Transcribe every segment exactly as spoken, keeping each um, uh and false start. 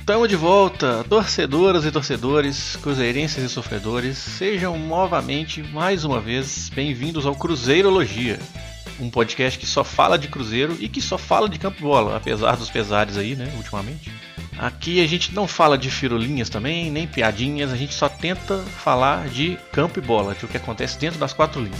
Estamos de volta, torcedoras e torcedores, cruzeirenses e sofredores, sejam novamente, mais uma vez, bem-vindos ao Cruzeirologia, um podcast que só fala de Cruzeiro e que só fala de campo e bola, apesar dos pesares aí, né, ultimamente. Aqui a gente não fala de firulinhas também, nem piadinhas, a gente só tenta falar de campo e bola, de o que acontece dentro das quatro linhas.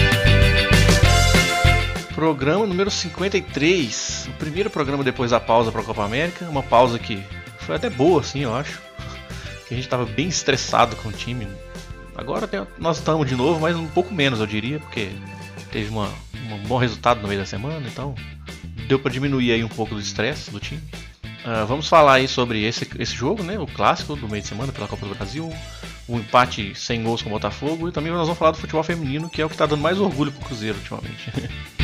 Programa número cinquenta e três, o primeiro programa depois da pausa para a Copa América, uma pausa que foi até boa, assim, eu acho, que a gente estava bem estressado com o time. Agora tem, nós estamos de novo, mas um pouco menos, eu diria, porque teve uma, um bom resultado no meio da semana, então deu para diminuir aí um pouco do estresse do time. Uh, vamos falar aí sobre esse, esse jogo, né, o clássico do meio de semana pela Copa do Brasil, o empate sem gols com o Botafogo, e também nós vamos falar do futebol feminino, que é o que está dando mais orgulho pro Cruzeiro ultimamente.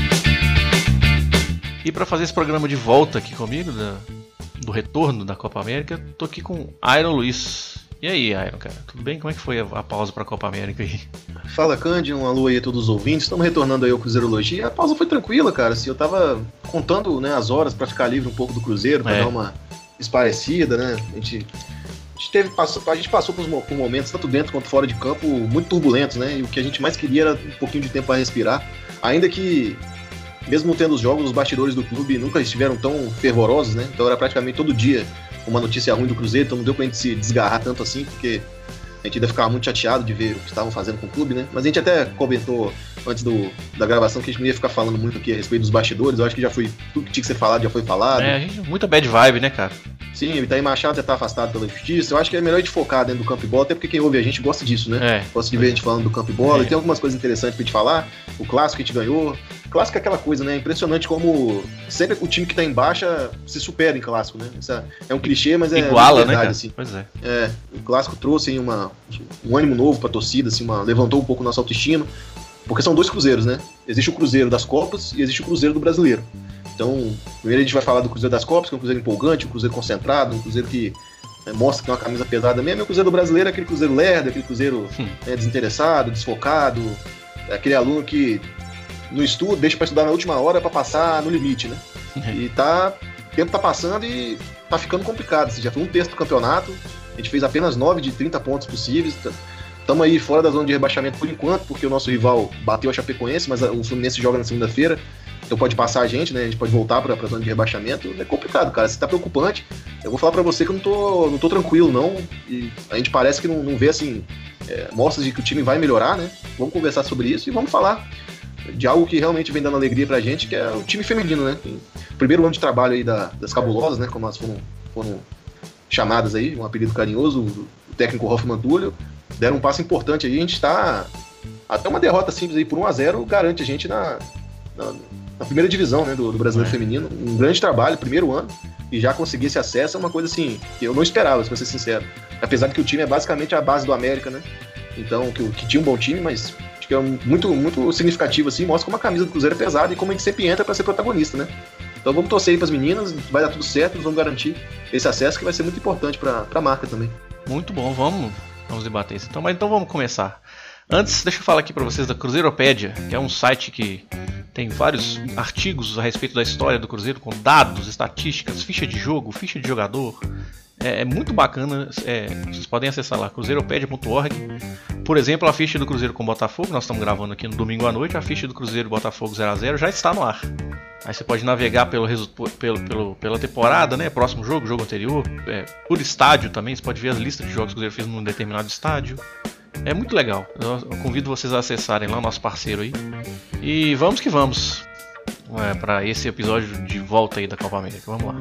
E para fazer esse programa de volta aqui comigo, da, do retorno da Copa América, tô aqui com Iron Luiz. E aí, Iron, cara, tudo bem? Como é que foi a, a pausa para a Copa América aí? Fala, Cândido, um alô aí a todos os ouvintes. Estamos retornando aí ao Cruzeirologia. A pausa foi tranquila, cara. Assim, eu tava contando, né, as horas para ficar livre um pouco do Cruzeiro, para é. dar uma esparecida, né? A gente, a gente, teve, passou, a gente passou por, por momentos, tanto dentro quanto fora de campo, muito turbulentos, né? E o que a gente mais queria era um pouquinho de tempo para respirar. Ainda que, mesmo tendo os jogos, os bastidores do clube nunca estiveram tão fervorosos, né? Então era praticamente todo dia uma notícia ruim do Cruzeiro, então não deu pra gente se desgarrar tanto assim, porque a gente ainda ficava muito chateado de ver o que estavam fazendo com o clube, né? Mas a gente até comentou antes do, da gravação que a gente não ia ficar falando muito aqui a respeito dos bastidores. Eu acho que já foi tudo que tinha que ser falado, já foi falado. É, a gente, muita bad vibe, né, cara? Sim, o Itaí Machado já tá afastado pela justiça. Eu acho que é melhor a gente focar dentro do campo e bola, até porque quem ouve a gente gosta disso, né? É, gosta de ver a gente falando do campo e bola. É. E tem algumas coisas interessantes pra gente falar. O clássico que a gente ganhou. O clássico é aquela coisa, né? Impressionante como sempre o time que tá em baixa se supera em clássico, né? Isso é um clichê, mas é iguala, verdade, né, cara? Assim. Pois é. É, o clássico trouxe aí uma, um ânimo novo pra torcida, assim, uma, levantou um pouco nossa autoestima, porque são dois cruzeiros, né? Existe o Cruzeiro das Copas e existe o Cruzeiro do Brasileiro. Então, primeiro a gente vai falar do Cruzeiro das Copas, que é um Cruzeiro empolgante, um Cruzeiro concentrado, um Cruzeiro que né, mostra que tem uma camisa pesada mesmo, e o Cruzeiro do Brasileiro é aquele Cruzeiro lerdo, aquele Cruzeiro hum. né, desinteressado, desfocado, é aquele aluno que no estudo deixa pra estudar na última hora pra passar no limite, né? E tá, o tempo tá passando e tá ficando complicado. Assim, já foi um terço do campeonato, a gente fez apenas nove de trinta pontos possíveis. Estamos aí fora da zona de rebaixamento por enquanto, porque o nosso rival bateu a Chapecoense, mas o Fluminense joga na segunda-feira, então pode passar a gente, né? A gente pode voltar para a zona de rebaixamento. É complicado, cara. Isso tá preocupante. Eu vou falar para você que eu não tô, não tô tranquilo, não. E a gente parece que não, não vê, assim, é, mostras de que o time vai melhorar, né? Vamos conversar sobre isso e vamos falar de algo que realmente vem dando alegria pra gente, que é o time feminino, né? O primeiro ano de trabalho aí da, das cabulosas, né? Como elas foram, foram chamadas aí, um apelido carinhoso, o técnico Hoffman Túlio, deram um passo importante aí. A gente tá... Até uma derrota simples aí por um a zero garante a gente na, na, na primeira divisão, né? Do, do Brasileiro é. Feminino. Um grande trabalho, primeiro ano, e já conseguir esse acesso é uma coisa assim que eu não esperava, pra ser sincero. Apesar de que o time é basicamente a base do América, né? Então, que, que tinha um bom time, mas que é muito, muito significativo, assim, mostra como a camisa do Cruzeiro é pesada e como a gente sempre entra para ser protagonista, né? Então vamos torcer aí pras meninas, vai dar tudo certo, vamos garantir esse acesso que vai ser muito importante pra, pra marca também. Muito bom, vamos, vamos debater isso. Então, mas então vamos começar. Antes, deixa eu falar aqui para vocês da Cruzeiropédia, que é um site que tem vários artigos a respeito da história do Cruzeiro, com dados, estatísticas, ficha de jogo, ficha de jogador. É, é muito bacana, é, vocês podem acessar lá, cruzeiropedia ponto org. Por exemplo, a ficha do Cruzeiro com o Botafogo, nós estamos gravando aqui no domingo à noite, a ficha do Cruzeiro Botafogo zero a zero já está no ar. Aí você pode navegar pelo, pelo, pelo, pela temporada, né, próximo jogo, jogo anterior, é, por estádio também, você pode ver as listas de jogos que o Cruzeiro fez num determinado estádio. É muito legal, eu convido vocês a acessarem lá o nosso parceiro aí. E vamos que vamos é, para esse episódio de volta aí da Copa América, vamos lá.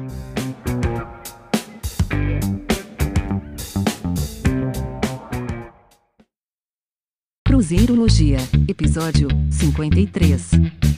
Cruzeirologia, episódio cinquenta e três.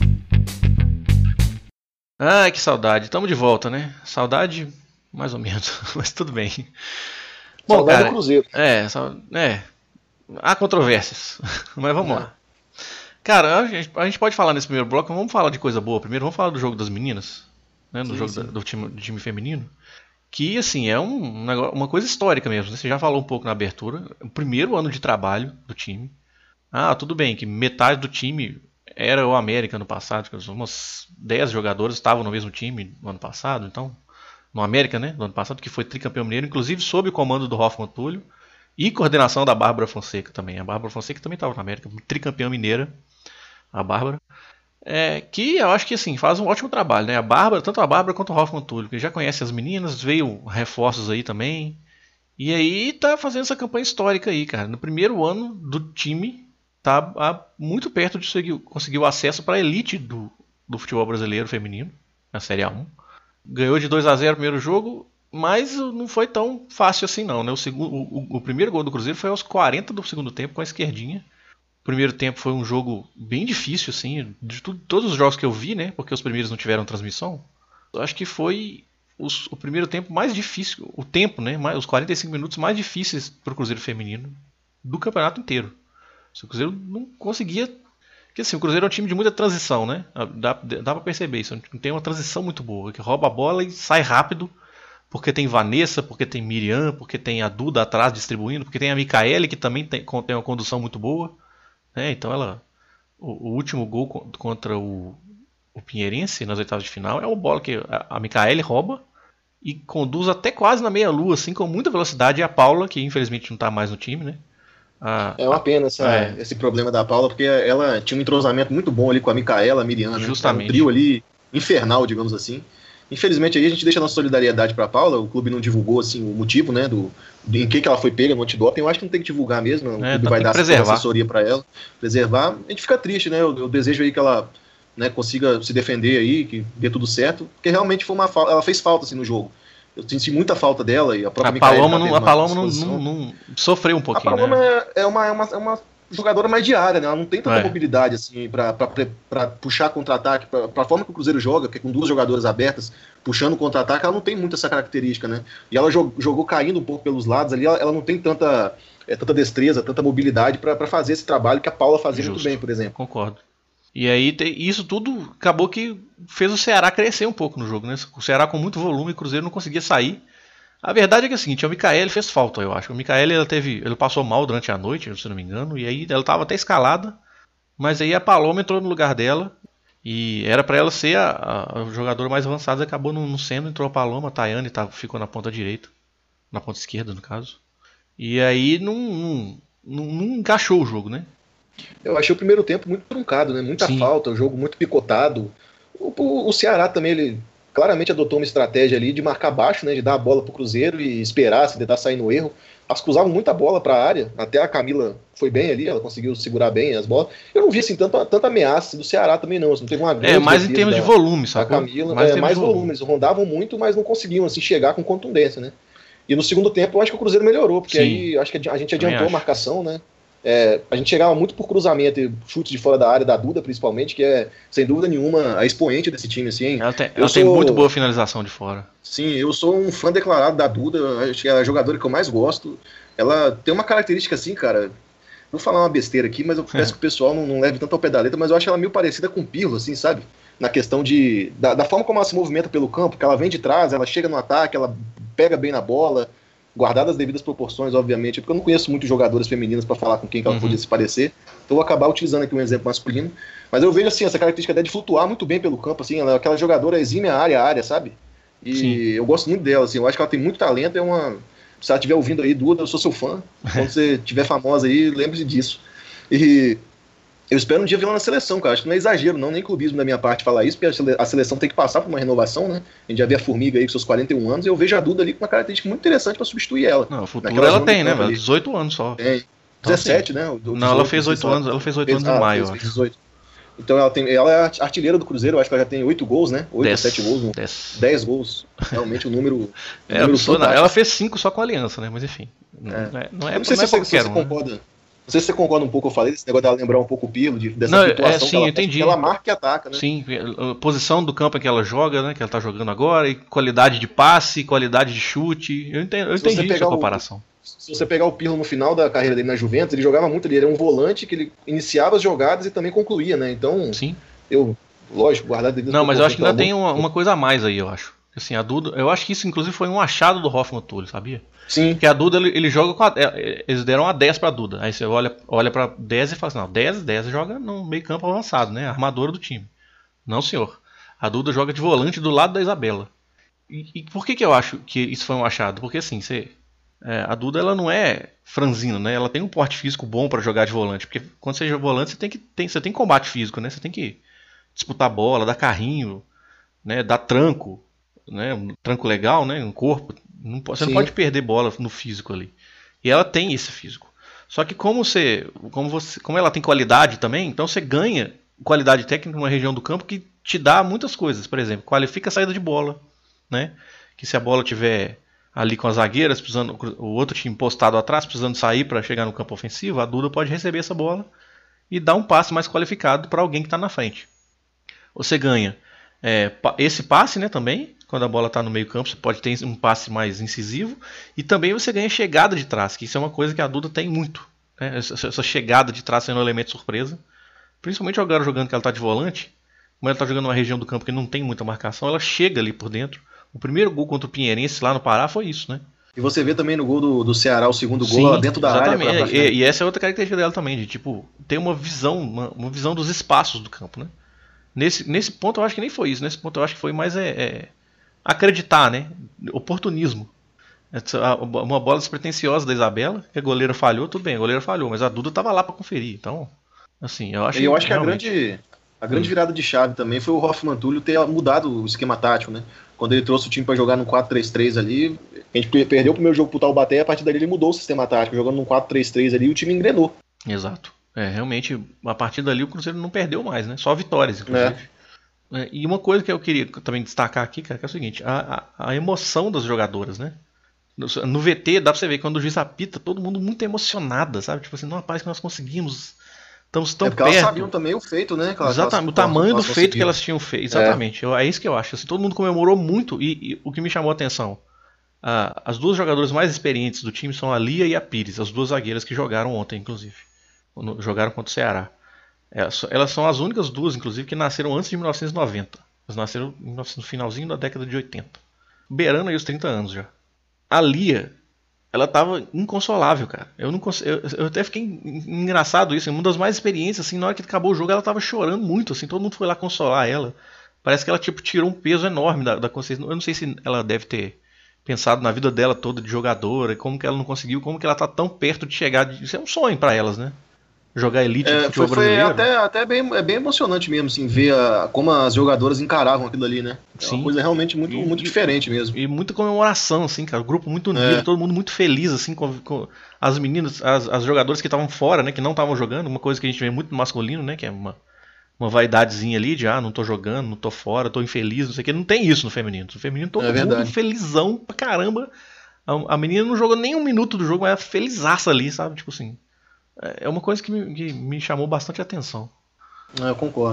Ai, que saudade. Estamos de volta, né? Saudade, mais ou menos, mas tudo bem. Bom, saudade cara, do Cruzeiro. É, é, há controvérsias, mas vamos é. lá. Cara, a gente, a gente pode falar nesse primeiro bloco, vamos falar de coisa boa primeiro, vamos falar do jogo das meninas, né? Do sim, jogo sim. Da, do, time, do time feminino. Que, assim, é um, uma coisa histórica mesmo, né? Você já falou um pouco na abertura. O primeiro ano de trabalho do time. Ah, tudo bem, que metade do time era o América no passado, umas dez jogadores estavam no mesmo time no ano passado, então no América, né, do ano passado, que foi tricampeão mineiro, inclusive sob o comando do Hoffman Túlio e coordenação da Bárbara Fonseca também. A Bárbara Fonseca também estava na América, tricampeã mineira, a Bárbara. É, que eu acho que assim, faz um ótimo trabalho, né? A Bárbara, tanto a Bárbara quanto o Hoffman Túlio, que já conhece as meninas, veio reforços aí também. E aí tá fazendo essa campanha histórica aí, cara. No primeiro ano do time, tá muito perto de conseguir o acesso para a elite do, do futebol brasileiro feminino, na Série A um. Ganhou de dois a zero o primeiro jogo, mas não foi tão fácil assim não, né? O, segundo, o, o primeiro gol do Cruzeiro foi aos quarenta do segundo tempo com a esquerdinha. O primeiro tempo foi um jogo bem difícil, assim, de tudo, todos os jogos que eu vi, né? Porque os primeiros não tiveram transmissão. Eu acho que foi os, o primeiro tempo mais difícil, o tempo, né? Mais, os quarenta e cinco minutos mais difíceis para o Cruzeiro feminino do campeonato inteiro. O Cruzeiro não conseguia. Porque assim, o Cruzeiro é um time de muita transição, né? Dá, dá pra perceber isso. Tem uma transição muito boa, que rouba a bola e sai rápido. Porque tem Vanessa, porque tem Miriam, porque tem a Duda atrás distribuindo, porque tem a Micaele, que também tem, tem uma condução muito boa. Né? Então ela. O, o último gol contra o, o Pinheirense nas oitavas de final é uma bola que a, a Micaele rouba e conduz até quase na meia-lua, assim, com muita velocidade. E a Paula, que infelizmente não está mais no time, né? A, é uma pena essa, é. esse problema da Paula, porque ela tinha um entrosamento muito bom ali com a Micaela, a Miriam, né? Justamente. Um trio ali infernal, digamos assim. Infelizmente aí a gente deixa a nossa solidariedade para a Paula. O clube não divulgou assim o motivo, né, do, do em que, que ela foi pega no antidoping. Eu acho que não tem que divulgar mesmo. O é, clube vai dar assessoria para ela, preservar. A gente fica triste, né? Eu, eu desejo aí que ela, né, consiga se defender aí, que dê tudo certo, porque realmente foi uma falta. Ela fez falta assim no jogo. Eu senti muita falta dela e a própria a Paloma não, a Paloma não, não, não sofreu um pouquinho. A Paloma né? é, uma, é, uma, é uma jogadora mais de área, né? Ela não tem tanta é. mobilidade assim para puxar contra-ataque, para a forma que o Cruzeiro joga, que é com duas jogadoras abertas puxando contra-ataque, ela não tem muito essa característica, né? E ela jogou, jogou caindo um pouco pelos lados ali, ela, ela não tem tanta, é, tanta destreza, tanta mobilidade para fazer esse trabalho que a Paula fazia Justo. muito bem, por exemplo. Concordo. E aí isso tudo acabou que fez o Ceará crescer um pouco no jogo, né? O Ceará com muito volume, o Cruzeiro não conseguia sair. A verdade é que é o seguinte, a Micaele fez falta, eu acho. A Micaele, ela teve, ele passou mal durante a noite, se não me engano, e aí ela estava até escalada, mas aí a Paloma entrou no lugar dela, e era para ela ser a, a, a jogadora mais avançada, acabou não, não sendo, entrou a Paloma, a Tayane tá, ficou na ponta direita, na ponta esquerda, no caso. E aí não, não, não, não encaixou o jogo, né? Eu achei o primeiro tempo muito truncado, né? Muita Sim. falta, o jogo muito picotado. O, o, o Ceará também, ele claramente adotou uma estratégia ali de marcar baixo, né, de dar a bola pro Cruzeiro e esperar, se tentar sair no erro. Elas cruzavam muita bola para a área, até a Camila foi bem ali, ela conseguiu segurar bem as bolas. Eu não vi assim tanta, tanta ameaça do Ceará também não, assim, não teve uma grande É, mais em termos da, de volume, sabe? A Camila, mais, é, mais volume. Eles rondavam muito, mas não conseguiam assim chegar com contundência, né? E no segundo tempo eu acho que o Cruzeiro melhorou, porque Sim. aí acho que a gente adiantou a marcação, né? É, a gente chegava muito por cruzamento e chutes de fora da área da Duda, principalmente, que é, sem dúvida nenhuma, a expoente desse time. Assim. Ela, tem, ela sou, tem muito boa finalização de fora. Sim, eu sou um fã declarado da Duda, acho que é a jogadora que eu mais gosto. Ela tem uma característica assim, cara. Vou falar uma besteira aqui, mas eu peço que o pessoal não, não leve tanto ao pé da letra, mas eu acho ela meio parecida com o Pirlo, assim, sabe? Na questão de da, da forma como ela se movimenta pelo campo, que ela vem de trás, ela chega no ataque, ela pega bem na bola. Guardadas as devidas proporções, obviamente, porque eu não conheço muitos jogadores femininas para falar com quem que ela uhum. podia se parecer, então eu vou acabar utilizando aqui um exemplo masculino, mas eu vejo assim, essa característica dela de flutuar muito bem pelo campo, assim, ela é aquela jogadora exime a área a área, sabe? E Sim. eu gosto muito dela, assim, eu acho que ela tem muito talento, é uma... se ela estiver ouvindo aí, Duda, eu sou seu fã, quando você estiver famosa aí, lembre-se disso. E eu espero um dia vê-la na seleção, cara. Acho que não é exagero, não, nem clubismo da minha parte falar isso, porque a seleção tem que passar por uma renovação, né? A gente já vê a Formiga aí com seus quarenta e um anos, e eu vejo a Duda ali com uma característica muito interessante pra substituir ela. Não, o futuro ela tem, né, velho? dezoito anos só. Tem. dezessete, né? dezoito, não, ela fez oito anos, ela fez oito anos em maio, eu acho. dezoito. Então ela, tem, ela é artilheira do Cruzeiro, eu acho que ela já tem oito gols, né? oito ou sete gols. dez gols. Realmente o número. O é, número sou, ela fez cinco só com a Aliança, né? Mas enfim. Não é, é, não é, não sei não é se você, se você concorda. Né? Não sei se você concorda um pouco, eu falei, esse negócio dela lembrar um pouco o Pirlo, de, dessa não, situação é, sim, que ela, entendi. ela marca e ataca, né? Sim, a posição do campo em que ela joga, né? Que ela tá jogando agora, e qualidade de passe, qualidade de chute. Eu entendi, eu entendi essa comparação. O, se você pegar o Pirlo no final da carreira dele na Juventus, ele jogava muito, ele era um volante que ele iniciava as jogadas e também concluía, né? Então, sim. eu, lógico, guardar devido. Não, mas eu acho que ainda tem uma, uma coisa a mais aí, eu acho. Assim, a Duda, eu acho que isso inclusive foi um achado do Hoffman Túlio, sabia? Sim. Porque a Duda, ele, ele joga com a, eles deram a dez pra Duda. Aí você olha, olha pra dez e fala assim, não, dez, dez joga no meio campo avançado, né? Armadora do time. Não, senhor. A Duda joga de volante do lado da Isabela. E, e por que, que eu acho que isso foi um achado? Porque assim, você, é, a Duda ela não é franzina, né? Ela tem um porte físico bom para jogar de volante. Porque quando você joga volante, você tem que tem, você tem combate físico, né? Você tem que disputar a bola, dar carrinho, né? Dar tranco, né? Um tranco legal, né? No corpo. Não, você Sim. não pode perder bola no físico ali. E ela tem esse físico. Só que como você, como você, como ela tem qualidade também, então você ganha qualidade técnica numa região do campo que te dá muitas coisas. Por exemplo, qualifica a saída de bola, né? Que se a bola tiver ali com as zagueiras, precisando, o outro time postado atrás, precisando sair para chegar no campo ofensivo, a Duda pode receber essa bola e dar um passe mais qualificado para alguém que está na frente. Você ganha é, esse passe, né, também. Quando a bola está no meio campo, você pode ter um passe mais incisivo. E também você ganha chegada de trás, que isso é uma coisa que a Duda tem muito. Né? Essa, essa chegada de trás sendo um elemento surpresa. Principalmente agora jogando que ela está de volante. Como ela está jogando numa região do campo que não tem muita marcação, ela chega ali por dentro. O primeiro gol contra o Pinheirense lá no Pará foi isso, né? E você vê também no gol do, do Ceará, o segundo gol, Sim, lá dentro da exatamente. área. Pra, pra e, e essa é outra característica dela também, de tipo, ter uma visão, uma, uma visão dos espaços do campo, né? Nesse, nesse ponto eu acho que nem foi isso. Nesse ponto eu acho que foi mais... É, é, acreditar, né? Oportunismo. Uma bola despretensiosa da Isabela, que a goleira falhou, tudo bem, a goleira falhou, mas a Duda estava lá para conferir. Então, assim, eu acho, eu acho que realmente... a grande, a grande virada de chave também foi o Hoffmann Túlio ter mudado o esquema tático, né? Quando ele trouxe o time para jogar no quatro três três ali, a gente perdeu o primeiro jogo pro Taubaté e a partir dali ele mudou o sistema tático, jogando no quatro três três ali e o time engrenou. Exato. É, realmente, a partir dali o Cruzeiro não perdeu mais, né? Só vitórias, inclusive. É. E uma coisa que eu queria também destacar aqui, cara, que é o seguinte, a, a, a emoção das jogadoras, né? No, no V T dá pra você ver, quando o juiz apita, todo mundo muito emocionada, sabe? Tipo assim, não, parece que nós conseguimos, estamos tão é porque perto. Elas sabiam também o feito, né? Elas, Exatamente, o tamanho do feito que elas tinham feito, exatamente. É, é isso que eu acho, assim, todo mundo comemorou muito e, e o que me chamou a atenção, a, as duas jogadoras mais experientes do time são a Lia e a Pires, as duas zagueiras que jogaram ontem, inclusive, jogaram contra o Ceará. Elas são as únicas duas, inclusive, que nasceram antes de mil novecentos e noventa. Elas nasceram no finalzinho da década de oitenta. Beirando aí os trinta anos já. A Lia, ela tava inconsolável, cara. Eu, não cons... eu, eu até fiquei engraçado isso. Uma das mais experientes, assim, na hora que acabou o jogo, ela tava chorando muito, assim. Todo mundo foi lá consolar ela. Parece que ela, tipo, tirou um peso enorme da, da consciência. Eu não sei se ela deve ter pensado na vida dela toda de jogadora, como que ela não conseguiu, como que ela tá tão perto de chegar. De... Isso é um sonho pra elas, né? Jogar elite é, de futebol foi, brasileiro. Foi até, até bem, é bem emocionante mesmo, assim, ver a, como as jogadoras encaravam aquilo ali, né? É Sim. uma coisa realmente muito, e, muito diferente mesmo. E muita comemoração, assim, cara. O grupo muito unido, é. todo mundo muito feliz, assim, com, com as meninas, as, as jogadoras que estavam fora, né? Que não estavam jogando, uma coisa que a gente vê muito no masculino, né? Que é uma, uma vaidadezinha ali de, ah, não tô jogando, não tô fora, tô infeliz, não sei o que. Não tem isso no feminino. No feminino todo é mundo felizão pra caramba. A, a menina não jogou nem um minuto do jogo, mas é felizaça ali, sabe? Tipo assim... É uma coisa que me, que me chamou bastante atenção. Eu concordo.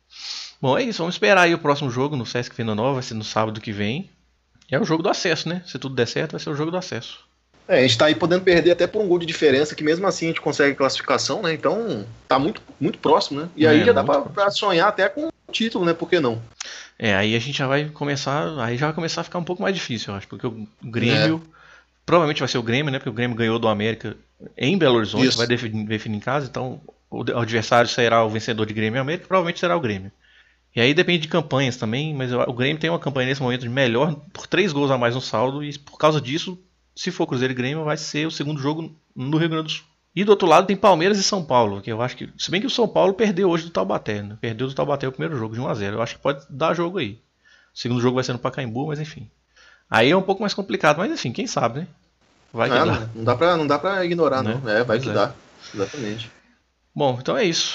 Bom, é isso. Vamos esperar aí o próximo jogo no Sesc Venda Nova. Vai ser no sábado que vem. É o jogo do acesso, né? Se tudo der certo, vai ser o jogo do acesso. É, a gente tá aí podendo perder até por um gol de diferença, que mesmo assim a gente consegue classificação, né? Então tá muito, muito próximo, né? E aí é, já dá pra, pra sonhar até com o título, né? Por que não? É, aí a gente já vai começar. Aí já vai começar a ficar um pouco mais difícil, eu acho. Porque o Grêmio. É. Provavelmente vai ser o Grêmio, né? Porque o Grêmio ganhou do América em Belo Horizonte, Isso. vai definir, definir em casa, então o adversário será o vencedor de Grêmio e América, provavelmente será o Grêmio. E aí depende de campanhas também, mas o Grêmio tem uma campanha nesse momento de melhor, por três gols a mais no saldo, e por causa disso, se for Cruzeiro e Grêmio, vai ser o segundo jogo no Rio Grande do Sul. E do outro lado tem Palmeiras e São Paulo, que eu acho que, se bem que o São Paulo perdeu hoje do Taubaté, né? Perdeu do Taubaté o primeiro jogo de um a zero, eu acho que pode dar jogo aí. O segundo jogo vai ser no Pacaembu, mas enfim. Aí é um pouco mais complicado, mas enfim, quem sabe, né? Vai que ah, dá. Não dá pra, não dá pra ignorar, né? não. É, vai pois que é. dá. Exatamente. Bom, então é isso.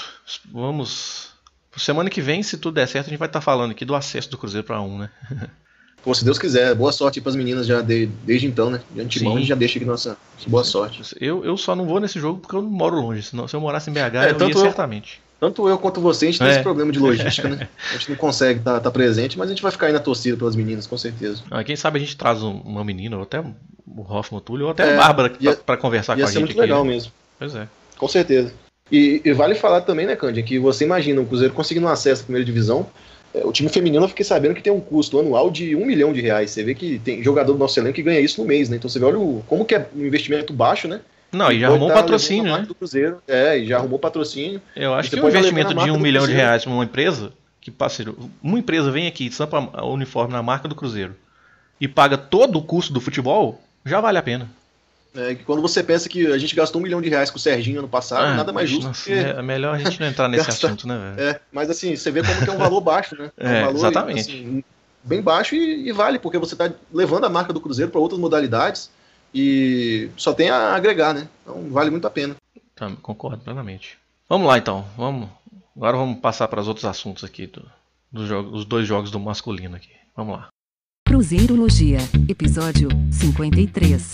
Vamos. Semana que vem, se tudo der certo, a gente vai estar falando aqui do acesso do Cruzeiro para um, né? Pô, se Deus quiser, boa sorte para as meninas já de, desde então, né? De antemão, Sim. a gente já deixa aqui nossa boa sorte. Eu, eu só não vou nesse jogo porque eu não moro longe. Senão, se eu morasse em B H, é, eu ia eu, certamente. Tanto eu quanto você, a gente tem é. esse problema de logística, né? A gente não consegue estar tá, tá presente, mas a gente vai ficar aí na torcida pelas meninas, com certeza. Ah, quem sabe a gente traz um, uma menina, ou até o Hoffmann Túlio, ou até é, a Bárbara para conversar com a gente. Ia ser muito aqui, legal né? mesmo. Pois é. Com certeza. E, e vale falar também, né, Cândia, que você imagina o Cruzeiro conseguindo um acesso à primeira divisão. É, o time feminino eu fiquei sabendo que tem um custo anual de um milhão de reais. Você vê que tem jogador do nosso elenco que ganha isso no mês, né? Então você vê, olha o, como que é um investimento baixo, né? Não, e já arrumou tá patrocínio, né? Do Cruzeiro. É, e já arrumou patrocínio. Eu acho que um investimento de um milhão de reais para uma empresa, que parceiro, uma empresa vem aqui, estampa o uniforme na marca do Cruzeiro, e paga todo o custo do futebol, já vale a pena. É, que quando você pensa que a gente gastou um milhão de reais com o Serginho ano passado, Ah, nada mais nossa, justo que... É melhor a gente não entrar nesse Gasta- assunto, né, velho? É, mas assim, você vê como que é um valor baixo, né? É, É, um valor, exatamente. assim, bem baixo e, e vale, porque você está levando a marca do Cruzeiro para outras modalidades e só tem a agregar, né? Então vale muito a pena. Tá, concordo plenamente. Vamos lá então, vamos. Agora vamos passar para os outros assuntos aqui, do, do jogo, os dois jogos do masculino aqui. Vamos lá. Cruzeirologia, episódio cinquenta e três.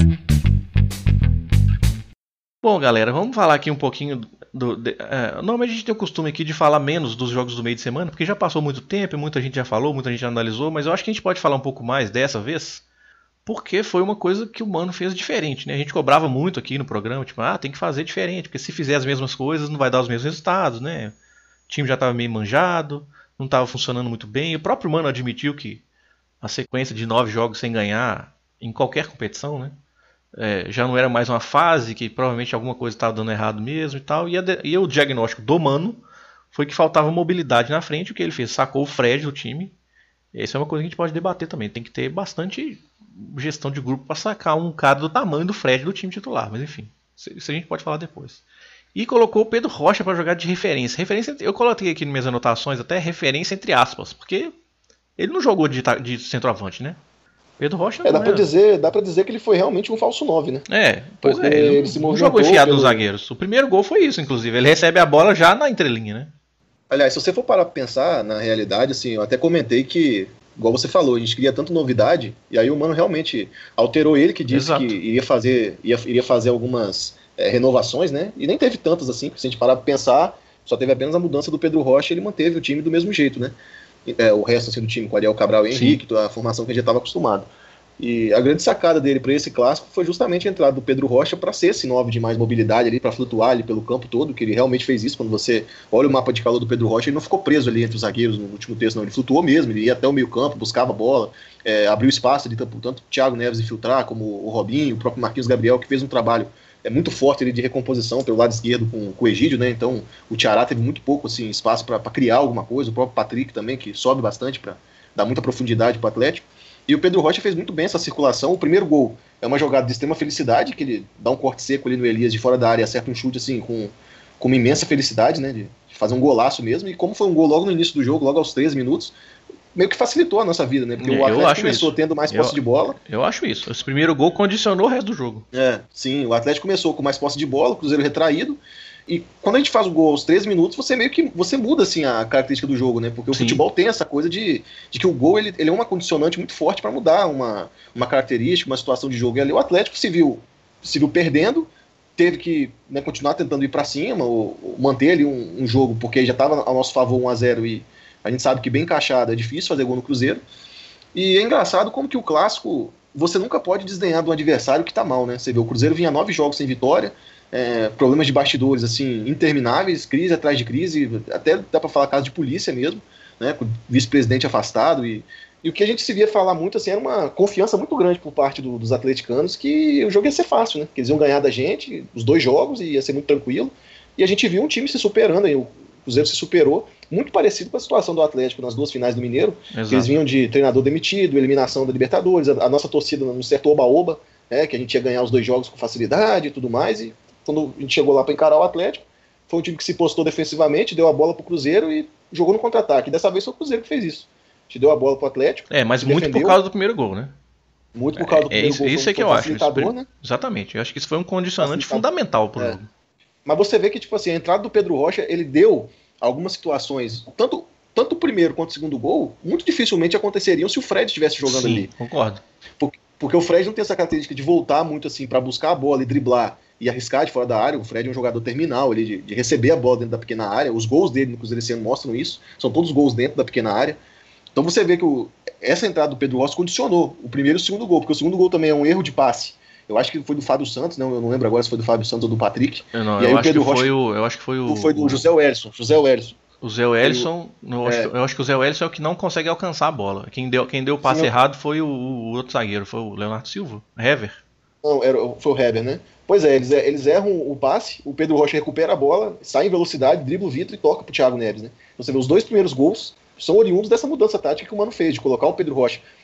Bom, galera, vamos falar aqui um pouquinho do... De, é, normalmente a gente tem o costume aqui de falar menos dos jogos do meio de semana, porque já passou muito tempo, e muita gente já falou, muita gente já analisou, mas eu acho que a gente pode falar um pouco mais dessa vez, porque foi uma coisa que o Mano fez diferente, né? A gente cobrava muito aqui no programa, tipo, ah, tem que fazer diferente, porque se fizer as mesmas coisas não vai dar os mesmos resultados, né? O time já estava meio manjado, não estava funcionando muito bem, e o próprio Mano admitiu que a sequência de nove jogos sem ganhar em qualquer competição, né? É, já não era mais uma fase, que provavelmente alguma coisa estava dando errado mesmo e tal. E, a, e o diagnóstico do Mano foi que faltava mobilidade na frente. O que ele fez? Sacou o Fred do time. Essa é uma coisa que a gente pode debater também. Tem que ter bastante gestão de grupo para sacar um cara do tamanho do Fred do time titular. Mas enfim, isso a gente pode falar depois. E colocou o Pedro Rocha para jogar de referência. referência. Eu coloquei aqui nas minhas anotações até referência entre aspas, porque ele não jogou de, de centroavante, né? Pedro Rocha É, dá não pra é- dizer, dá pra dizer que ele foi realmente um falso nove, né? É, pois Porque é, ele, ele se não movimentou jogou enfiado pelo- nos zagueiros. O primeiro gol foi isso, inclusive. Ele recebe a bola já na entrelinha, né? Aliás, se você for parar pra pensar na realidade, assim, eu até comentei que, igual você falou, a gente queria tanto novidade, e aí o Mano realmente alterou ele, que disse Exato. que iria fazer, ia, iria fazer algumas é, renovações, né? E nem teve tantas assim, porque se a gente parar pra pensar, só teve apenas a mudança do Pedro Rocha e ele manteve o time do mesmo jeito, né? É, o resto assim, do time, com Ariel Cabral e Sim. Henrique, a formação que a gente estava acostumado. E a grande sacada dele para esse clássico foi justamente a entrada do Pedro Rocha para ser esse nove de mais mobilidade ali, para flutuar ali pelo campo todo, que ele realmente fez isso. Quando você olha o mapa de calor do Pedro Rocha, ele não ficou preso ali entre os zagueiros no último terço, não. Ele flutuou mesmo, ele ia até o meio campo, buscava a bola, é, abriu espaço ali, tanto, tanto o Thiago Neves infiltrar, como o Robinho, o próprio Marquinhos Gabriel, que fez um trabalho é, muito forte ali, de recomposição pelo lado esquerdo com, com o Egídio, né? Então o Ceará teve muito pouco assim, espaço para criar alguma coisa, o próprio Patrick também, que sobe bastante para dar muita profundidade para o Atlético. E o Pedro Rocha fez muito bem essa circulação. O primeiro gol é uma jogada de extrema felicidade, que ele dá um corte seco ali no Elias de fora da área e acerta um chute assim com, com uma imensa felicidade, né, de, de fazer um golaço mesmo. E como foi um gol logo no início do jogo, logo aos treze minutos, meio que facilitou a nossa vida, né? Porque Eu o Atlético acho começou isso. tendo mais Eu- posse de bola. Eu acho isso. Esse primeiro gol condicionou o resto do jogo. É, sim, o Atlético começou com mais posse de bola, o Cruzeiro retraído. E quando a gente faz o gol aos treze minutos, você meio que você muda assim a característica do jogo, né? Porque o Sim. futebol tem essa coisa de, de que o gol ele, ele é uma condicionante muito forte para mudar uma, uma característica, uma situação de jogo. E ali o Atlético se viu, se viu perdendo, teve que, né, continuar tentando ir para cima, ou, ou manter ali um, um jogo, porque já estava ao nosso favor um a zero e a gente sabe que bem encaixado é difícil fazer gol no Cruzeiro. E é engraçado como que o clássico, você nunca pode desdenhar do adversário que está mal, né? Você vê, o Cruzeiro vinha nove jogos sem vitória, é, problemas de bastidores assim intermináveis, crise atrás de crise, até dá para falar caso de polícia mesmo, né, com o vice-presidente afastado, e, e o que a gente se via falar muito assim era uma confiança muito grande por parte do, dos atleticanos que o jogo ia ser fácil, né, que eles iam ganhar da gente os dois jogos e ia ser muito tranquilo, e a gente viu um time se superando, aí o Cruzeiro se superou, muito parecido com a situação do Atlético nas duas finais do Mineiro, que eles Exato. vinham de treinador demitido, eliminação da Libertadores, a, a nossa torcida num certo oba-oba, né, que a gente ia ganhar os dois jogos com facilidade e tudo mais, e quando a gente chegou lá para encarar o Atlético, foi um time que se postou defensivamente, deu a bola pro Cruzeiro e jogou no contra-ataque. Dessa vez foi o Cruzeiro que fez isso. A gente deu a bola pro Atlético. É, mas muito defendeu, por causa do primeiro gol, né? Muito por causa do É, primeiro isso, gol. isso foi- é que foi eu um acho. Isso, facilitador, né? Exatamente. Eu acho que isso foi um condicionante Facilitador. fundamental pro É. jogo. Mas você vê que, tipo assim, a entrada do Pedro Rocha, ele deu algumas situações, tanto, tanto o primeiro quanto o segundo gol, muito dificilmente aconteceriam se o Fred estivesse jogando Sim, ali. concordo. Porque, porque o Fred não tem essa característica de voltar muito assim para buscar a bola e driblar e arriscar de fora da área. O Fred é um jogador terminal, ele de, de receber a bola dentro da pequena área. Os gols dele no Cruzeiro esse ano mostram isso. São todos gols dentro da pequena área. Então você vê que o, essa entrada do Pedro Rocha condicionou o primeiro e o segundo gol, porque o segundo gol também é um erro de passe. Eu acho que foi do Fábio Santos, não, eu não lembro agora se foi do Fábio Santos ou do Patrick. Eu, não, E aí eu, o acho que Pedro Rocha- foi o, eu acho que foi o. Foi do José Wellison. José Wellison. O Zé Wellison, eu, acho É. que- eu acho que o Zé Wellison é o que não consegue alcançar a bola. Quem deu, quem deu o passe Sim, eu- errado foi o, o outro zagueiro, foi o Leonardo Silva, Hever. Não, era, foi o Heber, né? Pois é, eles, eles erram o passe, o Pedro Rocha recupera a bola, sai em velocidade, dribla o Vitor e toca pro Thiago Neves, né? Você vê, os dois primeiros gols são oriundos dessa mudança tática que o Mano fez, de colocar o Pedro Rocha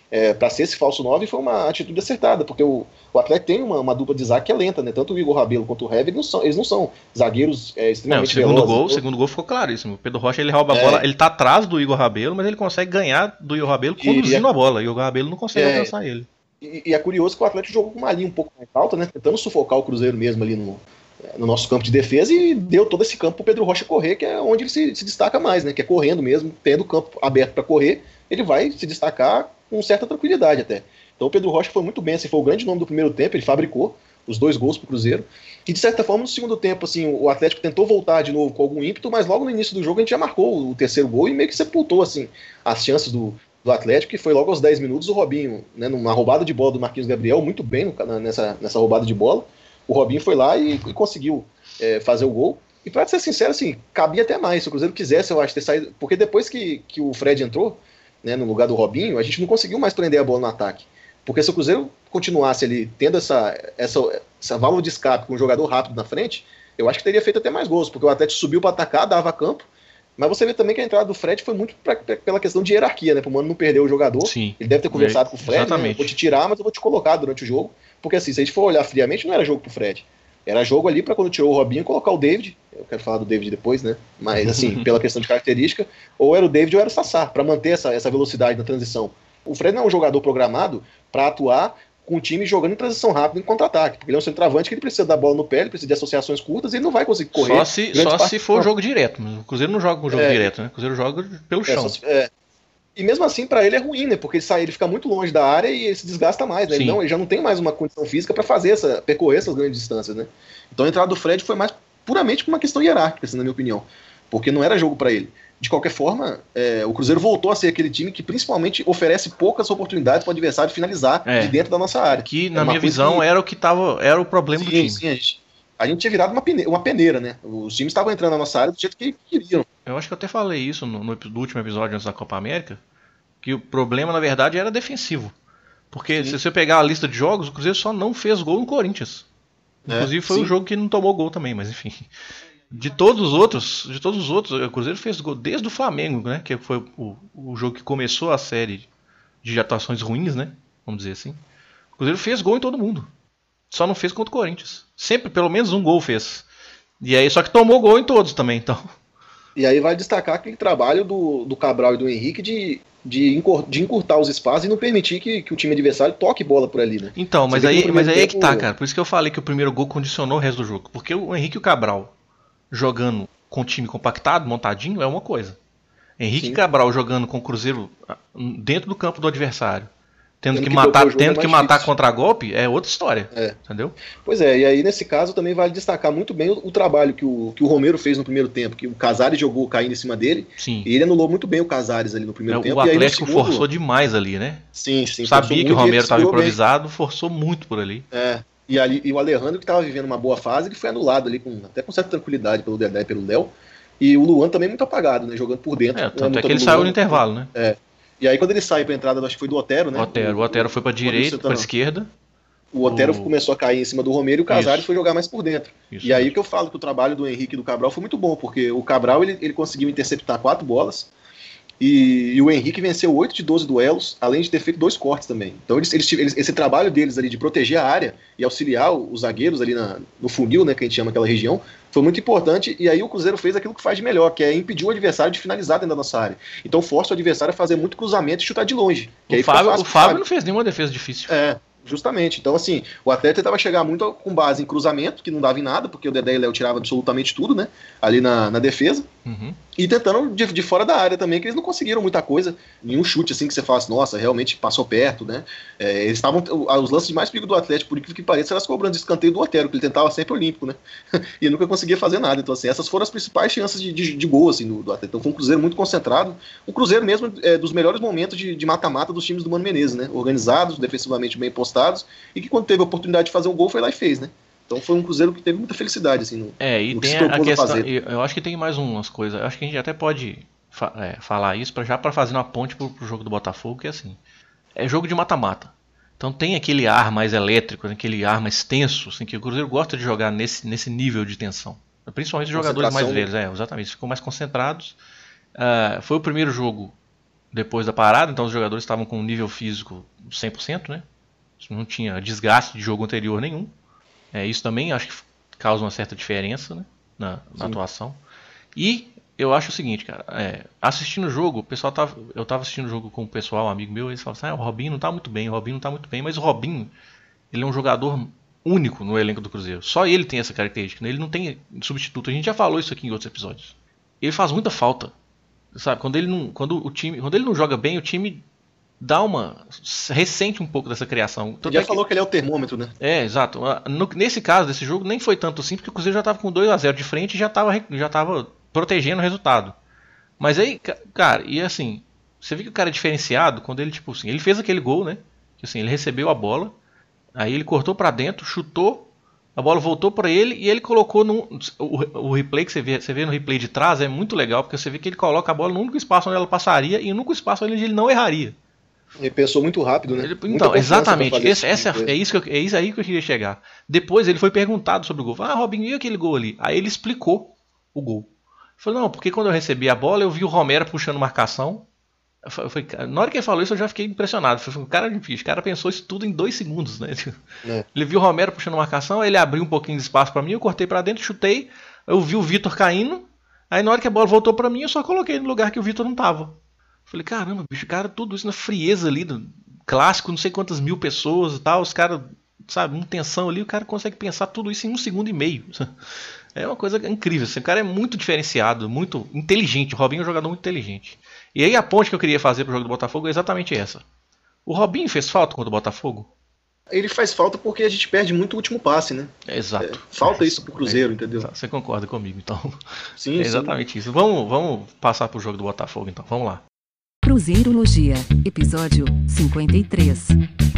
é, para ser esse falso nove, foi uma atitude acertada, porque o, o Atlético tem uma, uma dupla de zaga que é lenta, né? Tanto o Igor Rabelo quanto o Hever, eles não são, eles não são zagueiros é, extremamente não, o segundo velozes. gol, então... O segundo gol ficou claríssimo. O Pedro Rocha ele rouba a É. bola, ele tá atrás do Igor Rabelo, mas ele consegue ganhar do Igor Rabelo conduzindo E- a bola. E o Igor Rabelo não consegue É. alcançar ele. E, e é curioso que o Atlético jogou com uma linha um pouco mais alta, né? Tentando sufocar o Cruzeiro mesmo ali no, no nosso campo de defesa, e deu todo esse campo pro Pedro Rocha correr, que é onde ele se, se destaca mais, né? Que é correndo mesmo, tendo o campo aberto para correr, ele vai se destacar com certa tranquilidade até. Então o Pedro Rocha foi muito bem, assim, foi o grande nome do primeiro tempo, ele fabricou os dois gols pro Cruzeiro. E de certa forma, no segundo tempo, assim, o Atlético tentou voltar de novo com algum ímpeto, mas logo no início do jogo a gente já marcou o terceiro gol e meio que sepultou, assim, as chances do, do Atlético, que foi logo aos dez minutos o Robinho, né, numa roubada de bola do Marquinhos Gabriel, muito bem no, nessa, nessa roubada de bola. O Robinho foi lá e, e conseguiu é, fazer o gol. E pra ser sincero, assim, cabia até mais. Se o Cruzeiro quisesse, eu acho, ter saído. Porque depois que, que o Fred entrou, né, no lugar do Robinho, a gente não conseguiu mais prender a bola no ataque. Porque se o Cruzeiro continuasse ali tendo essa, essa, essa válvula de escape com um jogador rápido na frente, eu acho que teria feito até mais gols, porque o Atlético subiu para atacar, dava campo. Mas você vê também que a entrada do Fred foi muito pra, pra, pela questão de hierarquia, né? Para o Mano não perder o jogador. Sim. Ele deve ter conversado É, com o Fred, né? exatamente. Vou te tirar, mas eu vou te colocar durante o jogo. Porque assim, se a gente for olhar friamente, não era jogo pro Fred. Era jogo ali para quando tirou o Robinho colocar o David. Eu quero falar do David depois, né? Mas assim, pela questão de característica, ou era o David ou era o Sassá, para manter essa, essa velocidade na transição. O Fred não é um jogador programado para atuar com o time jogando em transição rápida, em contra-ataque. Porque ele é um centroavante que ele precisa da bola no pé, ele precisa de associações curtas e ele não vai conseguir correr. Só se, só se for jogo direto. Mas o Cruzeiro não joga com jogo É. direto, né? O Cruzeiro joga pelo É, chão. só se- é. E mesmo assim, para ele é ruim, né? Porque ele, sai, ele fica muito longe da área e ele se desgasta mais, né? Ele, Sim. não, ele já não tem mais uma condição física para fazer essa, percorrer essas grandes distâncias, né? Então a entrada do Fred foi mais puramente por uma questão hierárquica, assim, na minha opinião. Porque não era jogo para ele. De qualquer forma, é, o Cruzeiro voltou a ser aquele time que principalmente oferece poucas oportunidades para o adversário finalizar É. de dentro da nossa área. Que, É na uma minha coisa visão, que- era o que tava, era o problema do Sim, time. sim, a gente, a gente tinha virado uma peneira, uma peneira, né? Os times estavam entrando na nossa área do jeito que queriam. Eu acho que eu até falei isso no, no, no último episódio antes da Copa América, que o problema, na verdade, era defensivo. Porque Sim. se você pegar a lista de jogos, o Cruzeiro só não fez gol no Corinthians. É, Inclusive foi sim. o jogo que não tomou gol também, mas enfim. De todos os outros, de todos os outros, o Cruzeiro fez gol desde o Flamengo, né? Que foi o, o jogo que começou a série de atuações ruins, né? Vamos dizer assim. O Cruzeiro fez gol em todo mundo. Só não fez contra o Corinthians. Sempre pelo menos um gol fez. E aí, só que tomou gol em todos também, então. E aí vai destacar aquele trabalho do, do Cabral e do Henrique de, de, encur, de encurtar os espaços e não permitir que, que o time adversário toque bola por ali, né? Então, mas Você vê que aí, no mas primeiro aí é que tempo- tá, cara. Por isso que eu falei que o primeiro gol condicionou o resto do jogo. Porque o Henrique e o Cabral jogando com o time compactado, montadinho, é uma coisa. Henrique Sim. e Cabral jogando com o Cruzeiro dentro do campo do adversário, tendo Tendo que que matar, propor o jogo tendo é que mais matar difícil. contra-golpe, é outra história. É. Entendeu? Pois é, e aí nesse caso também vale destacar muito bem o, o trabalho que o, que o Romero fez no primeiro tempo, que o Casares jogou caindo em cima dele, Sim. e ele anulou muito bem o Casares ali no primeiro É, tempo. o e aí no Atlético segundo- forçou demais ali, né? Sim, sim. Sabia forçou que o muito e ele Romero estava segurou bem. improvisado, forçou muito por ali. É, e, ali, e o Alejandro, que estava vivendo uma boa fase, ele foi anulado ali, com, até com certa tranquilidade pelo Dedé e pelo Léo. E o Luan também muito apagado, né? Jogando por dentro. É, Uma tanto é luta que do ele Luan. saiu no intervalo, né? E aí quando ele sai pra entrada, acho que foi do Otero, né? O Otero, o Otero foi pra direita, Santana. pra esquerda. O Otero o- começou a cair em cima do Romero e o Casares Isso. foi jogar mais por dentro. Isso e aí mesmo. que eu falo que o trabalho do Henrique e do Cabral foi muito bom, porque o Cabral ele, ele conseguiu interceptar quatro bolas e, e o Henrique venceu oito de doze duelos, além de ter feito dois cortes também. Então eles, eles, eles- esse trabalho deles ali de proteger a área e auxiliar os zagueiros ali na- no funil, né, que a gente chama aquela região, foi muito importante. E aí o Cruzeiro fez aquilo que faz de melhor, que é impedir o adversário de finalizar dentro da nossa área. Então força o adversário a fazer muito cruzamento e chutar de longe. Que aí O fica Fábio, fácil o pro Fábio não fez nenhuma defesa difícil. É, justamente. Então, assim, o Atlético tentava chegar muito com base em cruzamento, que não dava em nada, porque o Dedé e o Léo tiravam absolutamente tudo, né? Ali na, na defesa. Uhum. E tentando de, de fora da área também, que eles não conseguiram muita coisa. Nenhum chute assim que você falasse, nossa, realmente passou perto, né? É, eles estavam. Os lances de mais perigo do Atlético, por incrível que pareça, eram as cobranças de escanteio do Otero, que ele tentava sempre olímpico, né? E nunca conseguia fazer nada. Então, assim, essas foram as principais chances de, de, de gol, assim, do, do Atlético. Então, foi um Cruzeiro muito concentrado. Um Cruzeiro mesmo é, dos melhores momentos de, de mata-mata dos times do Mano Menezes, né? Organizados, defensivamente bem postados, e que quando teve a oportunidade de fazer um gol, foi lá e fez, né? Então foi um Cruzeiro que teve muita felicidade, assim, no, É, e no que tem se a, a propôs a questão. fazer. Eu eu acho que tem mais umas coisas. Eu acho que a gente até pode fa- é, falar isso pra, já para fazer uma ponte pro, pro jogo do Botafogo, que é assim. É jogo de mata-mata. Então tem aquele ar mais elétrico, aquele ar mais tenso, assim, que o Cruzeiro gosta de jogar nesse, nesse nível de tensão. Principalmente os jogadores mais Concentração. velhos, é, exatamente. Ficam mais concentrados. Ah, foi o primeiro jogo depois da parada, então os jogadores estavam com um nível físico cem por cento, né? Não tinha desgaste de jogo anterior nenhum. É, isso também acho que causa uma certa diferença, né, na, na atuação. E eu acho o seguinte, cara, é, assistindo o jogo, o pessoal tava, eu tava assistindo o jogo com o pessoal, um amigo meu, e eles falavam assim, ah, o Robinho não tá muito bem, o Robinho não tá muito bem, mas o Robinho, ele é um jogador único no elenco do Cruzeiro. Só ele tem essa característica, né? Ele não tem substituto. A gente já falou isso aqui em outros episódios. Ele faz muita falta, sabe? Quando ele não, quando o time, quando ele não joga bem, o time dá uma ressente um pouco dessa criação. Tanto já é falou que... que ele é o termômetro, né? É, exato. No, nesse caso desse jogo nem foi tanto assim, porque o Cruzeiro já estava com dois a zero de frente e já estava já tava protegendo o resultado. Mas aí, cara, e assim, você vê que o cara é diferenciado quando ele, tipo assim, ele fez aquele gol, né? Que assim, ele recebeu a bola, aí ele cortou para dentro, chutou, a bola voltou para ele e ele colocou no o, o replay que você vê, você vê no replay de trás é muito legal, porque você vê que ele coloca a bola no único espaço onde ela passaria e no único espaço onde ele não erraria. Ele pensou muito rápido, né? Ele, então, exatamente. Esse, essa, é, isso que eu, é isso aí que eu queria chegar. Depois ele foi perguntado sobre o gol. Ah, Robinho, e aquele gol ali? Aí ele explicou o gol. Ele falou, não, porque quando eu recebi a bola, eu vi o Romero puxando marcação. Eu falei, na hora que ele falou isso, eu já fiquei impressionado. Eu falei, cara, o cara pensou isso tudo em dois segundos, né? É. Ele viu o Romero puxando marcação, ele abriu um pouquinho de espaço pra mim, eu cortei pra dentro, chutei, eu vi o Vitor caindo. Aí na hora que a bola voltou pra mim, eu só coloquei no lugar que o Vitor não tava. Falei, caramba, bicho, cara, tudo isso na frieza ali, do clássico, não sei quantas mil pessoas e tal, os caras, sabe, uma tensão ali, o cara consegue pensar tudo isso em um segundo e meio. É uma coisa incrível, esse cara é muito diferenciado, muito inteligente, o Robinho é um jogador muito inteligente. E aí a ponte que eu queria fazer pro jogo do Botafogo é exatamente essa. O Robinho fez falta contra o Botafogo? Ele faz falta porque a gente perde muito o último passe, né? É, exato. É, falta isso pro Cruzeiro, é, entendeu? Você concorda comigo, então. Sim, é exatamente sim. isso. Vamos, vamos passar pro jogo do Botafogo, então. Vamos lá. Cruzeirologia, episódio cinquenta e três.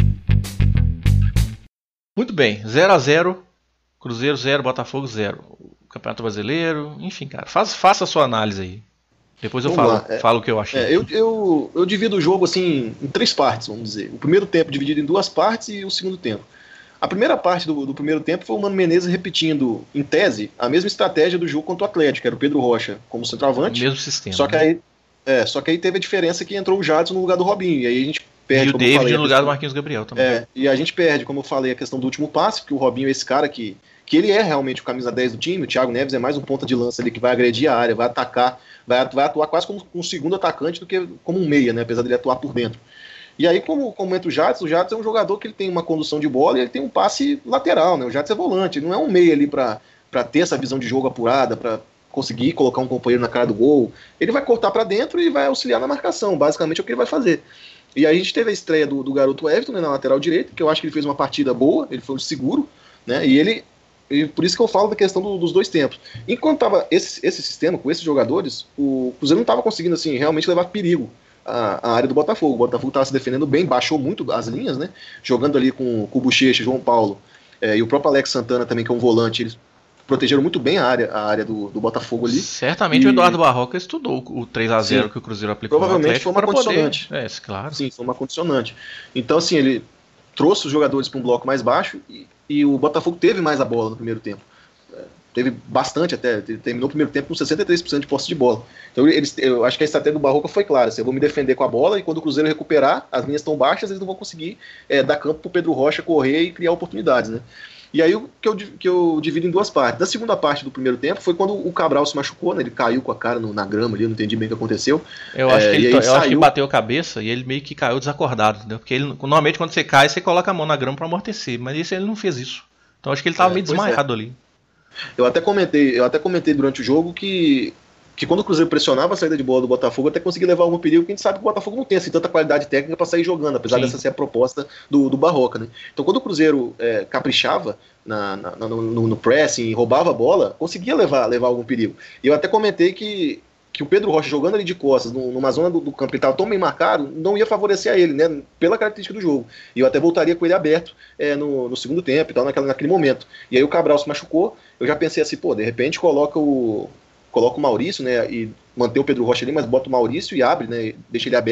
Muito bem, zero a zero, Cruzeiro zero, Botafogo zero. Campeonato Brasileiro, enfim, cara, faz, faça a sua análise aí. Depois eu falo, é, falo o que eu achei. É, eu, eu, eu divido o jogo assim em três partes, vamos dizer. O primeiro tempo dividido em duas partes e o segundo tempo. A primeira parte do, do primeiro tempo foi o Mano Menezes repetindo, em tese, a mesma estratégia do jogo contra o Atlético, que era o Pedro Rocha como centroavante. O mesmo sistema. Só que aí É, só que aí teve a diferença que entrou o Jadson no lugar do Robinho, e aí a gente perde. E o David falei, no lugar questão... do Marquinhos Gabriel também. É, e a gente perde, como eu falei, a questão do último passe, porque o Robinho é esse cara que, que ele é realmente o camisa dez do time, o Thiago Neves é mais um ponta de lança ali que vai agredir a área, vai atacar, vai, vai atuar quase como um segundo atacante do que como um meia, né, apesar dele atuar por dentro. E aí, como, como entra o Jadson, o Jadson é um jogador que ele tem uma condução de bola e ele tem um passe lateral, né, o Jadson é volante, ele não é um meia ali para ter essa visão de jogo apurada, para conseguir colocar um companheiro na cara do gol. Ele vai cortar para dentro e vai auxiliar na marcação, basicamente é o que ele vai fazer. E aí a gente teve a estreia do, do garoto Everton, né, na lateral direita, que eu acho que ele fez uma partida boa, ele foi seguro, né, e ele, e por isso que eu falo da questão do, dos dois tempos. Enquanto estava esse, esse sistema, com esses jogadores, o Cruzeiro não estava conseguindo assim, realmente levar perigo à, à área do Botafogo. O Botafogo estava se defendendo bem, baixou muito as linhas, né, jogando ali com, com o Bochecha, João Paulo, é, e o próprio Alex Santana também, que é um volante, eles protegeram muito bem a área, a área do, do Botafogo ali. Certamente e... o Eduardo Barroca estudou o três a zero que o Cruzeiro aplicou. Provavelmente foi uma condicionante. Poder... É, claro. Sim, foi uma condicionante. Então, assim, ele trouxe os jogadores para um bloco mais baixo e, e o Botafogo teve mais a bola no primeiro tempo. É, teve bastante até, terminou o primeiro tempo com sessenta e três por cento de posse de bola. Então, eles, eu acho que a estratégia do Barroca foi clara. Assim, eu vou me defender com a bola e quando o Cruzeiro recuperar, as linhas estão baixas, eles não vão conseguir é, dar campo para o Pedro Rocha correr e criar oportunidades, né? E aí o que eu, que eu divido em duas partes. Da segunda parte do primeiro tempo foi quando o Cabral se machucou, né? Ele caiu com a cara no, na grama ali, eu não entendi bem o que aconteceu. Eu acho, é, que, ele, eu saiu... acho que ele bateu a cabeça e ele meio que caiu desacordado, entendeu? Porque ele, normalmente quando você cai, você coloca a mão na grama para amortecer, mas esse ele não fez isso. Então acho que ele estava é, meio desmaiado é. ali. Eu até comentei, eu até comentei durante o jogo que que quando o Cruzeiro pressionava a saída de bola do Botafogo, até conseguia levar algum perigo, porque a gente sabe que o Botafogo não tem assim, tanta qualidade técnica para sair jogando, apesar Sim. dessa ser a proposta do, do Barroca, né? Então quando o Cruzeiro é, caprichava na, na, no, no, no pressing, roubava a bola, conseguia levar, levar algum perigo. E eu até comentei que, que o Pedro Rocha jogando ali de costas, numa zona do, do campo que ele estava tão bem marcado, não ia favorecer a ele, né? Pela característica do jogo. E eu até voltaria com ele aberto é, no, no segundo tempo e tal, naquela, naquele momento. E aí o Cabral se machucou, eu já pensei assim, pô, de repente coloca o... coloca o Maurício, né, e manter o Pedro Rocha ali, mas bota o Maurício e abre, né, deixa ele aberto,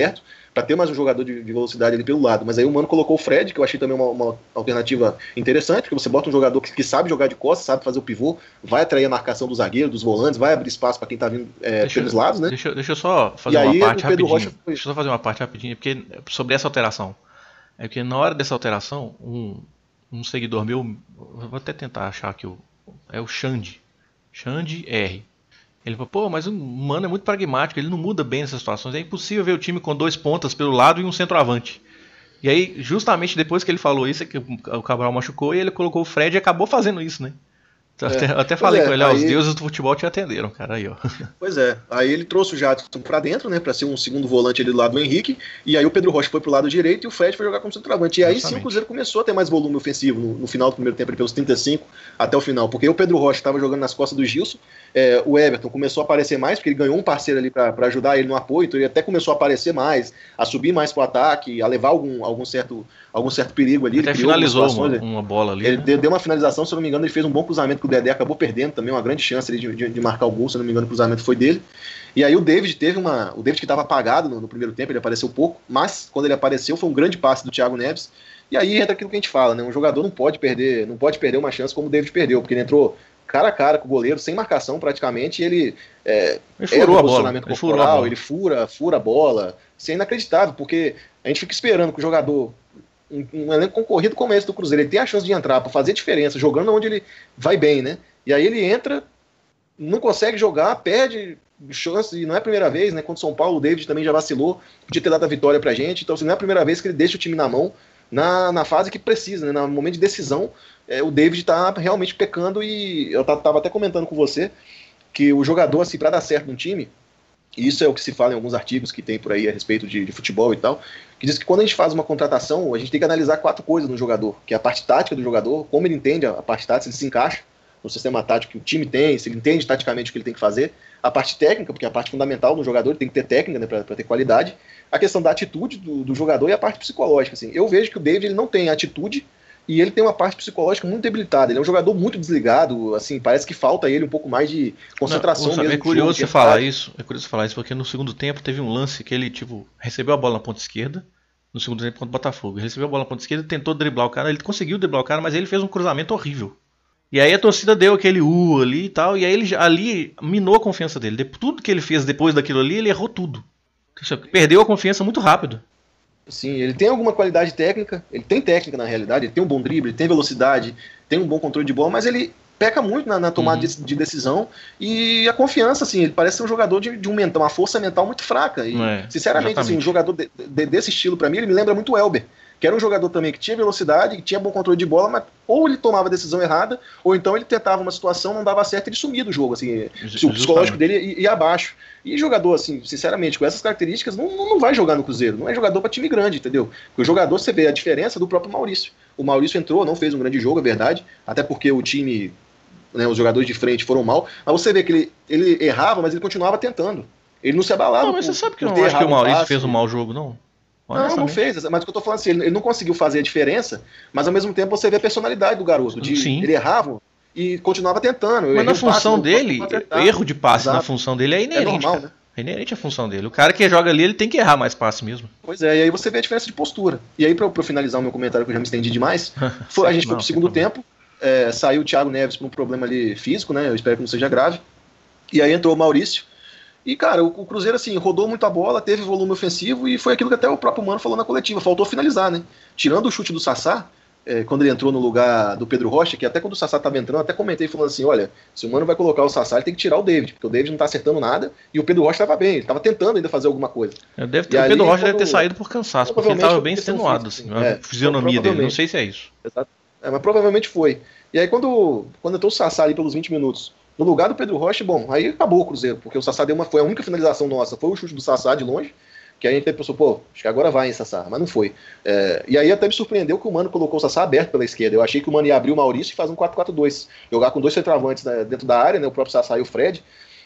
para ter mais um jogador de, de velocidade ali pelo lado. Mas aí o Mano colocou o Fred, que eu achei também uma, uma alternativa interessante, porque você bota um jogador que, que sabe jogar de costas, sabe fazer o pivô, vai atrair a marcação dos zagueiros, dos volantes, vai abrir espaço para quem tá vindo é, pelos lados, né? Deixa, deixa eu só fazer e uma aí, parte o Pedro rapidinho. Rocha foi... Deixa eu só fazer uma parte rapidinho, porque sobre essa alteração. É porque na hora dessa alteração, um, um seguidor meu, vou até tentar achar aqui, o, é o Xande, Xande R. Ele falou, pô, mas o Mano é muito pragmático, ele não muda bem nessas situações, é impossível ver o time com dois pontas pelo lado e um centroavante. E aí, justamente depois que ele falou isso, é que o Cabral machucou e ele colocou o Fred e acabou fazendo isso, né? É. Até, até falei é, com ele, ó, aí... os deuses do futebol te atenderam, cara, aí ó. Pois é, aí ele trouxe o Jadson pra dentro, né, pra ser um segundo volante ali do lado do Henrique, e aí o Pedro Rocha foi pro lado direito e o Fred foi jogar como centroavante. E aí Justamente. sim o Cruzeiro começou a ter mais volume ofensivo no, no final do primeiro tempo, pelos trinta e cinco até o final, porque o Pedro Rocha estava jogando nas costas do Gilson, é, o Everton começou a aparecer mais, porque ele ganhou um parceiro ali pra, pra ajudar ele no apoio, então ele até começou a aparecer mais, a subir mais pro ataque, a levar algum, algum, certo, algum certo perigo ali. Até ele finalizou uma, uma bola ali. Ele né? deu, deu uma finalização, se eu não me engano, ele fez um bom cruzamento que o Dedé acabou perdendo também, uma grande chance ali de, de, de marcar o gol, se eu não me engano o cruzamento foi dele. E aí o David teve uma... O David que estava apagado no, no primeiro tempo, ele apareceu pouco, mas quando ele apareceu foi um grande passe do Thiago Neves. E aí entra aquilo que a gente fala, né? Um jogador não pode perder, não pode perder uma chance como o David perdeu, porque ele entrou cara a cara com o goleiro, sem marcação praticamente, e ele, é, ele furou a bola, ele, corporal, a bola. ele fura, fura a bola. Isso é inacreditável, porque a gente fica esperando que o jogador, um, um elenco concorrido como esse do Cruzeiro, ele tem a chance de entrar para fazer diferença, jogando onde ele vai bem, né? E aí ele entra, não consegue jogar, perde chance, e não é a primeira vez, né? Contra o São Paulo, o David também já vacilou, podia ter dado a vitória pra gente, então assim, não é a primeira vez que ele deixa o time na mão, na, na fase que precisa, né? No momento de decisão, é, o David tá realmente pecando, e eu tava até comentando com você que o jogador, assim, pra dar certo num time, e isso é o que se fala em alguns artigos que tem por aí a respeito de, de futebol e tal, que diz que quando a gente faz uma contratação, a gente tem que analisar quatro coisas no jogador, que é a parte tática do jogador, como ele entende a parte tática, se ele se encaixa no sistema tático que o time tem, se ele entende taticamente o que ele tem que fazer, a parte técnica, porque é a parte fundamental do jogador, ele tem que ter técnica, né, para ter qualidade, a questão da atitude do, do jogador e a parte psicológica. Assim. Eu vejo que o David ele não tem atitude e ele tem uma parte psicológica muito debilitada, ele é um jogador muito desligado, assim, parece que falta a ele um pouco mais de concentração. Não, mesmo. É curioso você falar isso, é curioso você falar isso, porque no segundo tempo teve um lance que ele, tipo, recebeu a bola na ponta esquerda, no segundo tempo contra o Botafogo, ele recebeu a bola na ponta esquerda, tentou driblar o cara, ele conseguiu driblar o cara, mas ele fez um cruzamento horrível. E aí a torcida deu aquele U ali e tal, e aí ele ali minou a confiança dele. De, tudo que ele fez depois daquilo ali, ele errou tudo. Perdeu a confiança muito rápido. Sim, ele tem alguma qualidade técnica, ele tem técnica na realidade, ele tem um bom drible, ele tem velocidade, tem um bom controle de bola, mas ele peca muito na, na tomada uhum. de, de decisão, e a confiança, assim, ele parece ser um jogador de, de um mental, uma força mental muito fraca. E, é, sinceramente, assim, um jogador de, de, desse estilo, pra mim, ele me lembra muito o Elber, que era um jogador também que tinha velocidade, que tinha bom controle de bola, mas ou ele tomava a decisão errada, ou então ele tentava uma situação, não dava certo, ele sumia do jogo, assim, se o psicológico dele ia, ia abaixo. E jogador, assim, sinceramente, com essas características, não, não vai jogar no Cruzeiro, não é jogador para time grande, entendeu? Porque o jogador, você vê a diferença do próprio Maurício. O Maurício entrou, não fez um grande jogo, é verdade, até porque o time, né, os jogadores de frente foram mal, mas você vê que ele, ele errava, mas ele continuava tentando. Ele não se abalava. Não, mas você sabe que eu não acho que o Maurício fez um mau jogo, não? Não, não fez, mas o que eu tô falando assim, ele, ele não conseguiu fazer a diferença, mas ao mesmo tempo você vê a personalidade do garoto, de, Sim. ele errava e continuava tentando. Mas na função passe, dele, erro de passe Exato. na função dele é inerente. É normal, cara. né? É inerente a função dele. O cara que joga ali, ele tem que errar mais passe mesmo. Pois é, e aí você vê a diferença de postura. E aí, pra, pra eu finalizar o meu comentário, que eu já me estendi demais, foi, a gente foi pro segundo tempo, é, saiu o Thiago Neves por um problema ali físico, né? Eu espero que não seja grave. E aí entrou o Maurício. E, cara, o, o Cruzeiro, assim, rodou muito a bola, teve volume ofensivo, e foi aquilo que até o próprio Mano falou na coletiva, faltou finalizar, né? Tirando o chute do Sassá, é, quando ele entrou no lugar do Pedro Rocha, que até quando o Sassá estava entrando, até comentei falando assim, olha, se o Mano vai colocar o Sassá, ele tem que tirar o David, porque o David não tá acertando nada, e o Pedro Rocha estava bem, ele estava tentando ainda fazer alguma coisa. Deve ter, o Pedro Rocha deve ter saído por cansaço, porque ele estava bem extenuado, assim, a é, fisionomia dele, não sei se é isso. Exato. É, mas provavelmente foi. E aí quando, quando entrou o Sassá ali pelos vinte minutos, no lugar do Pedro Rocha, bom, aí acabou o Cruzeiro, porque o Sassá deu uma, foi a única finalização nossa, foi o chute do Sassá de longe, que aí a gente pensou, pô, acho que agora vai em Sassá, mas não foi. É, e aí até me surpreendeu que o Mano colocou o Sassá aberto pela esquerda, eu achei que o Mano ia abrir o Maurício e fazer um quatro quatro dois, jogar com dois centroavantes, né, dentro da área, né, o próprio Sassá e o Fred,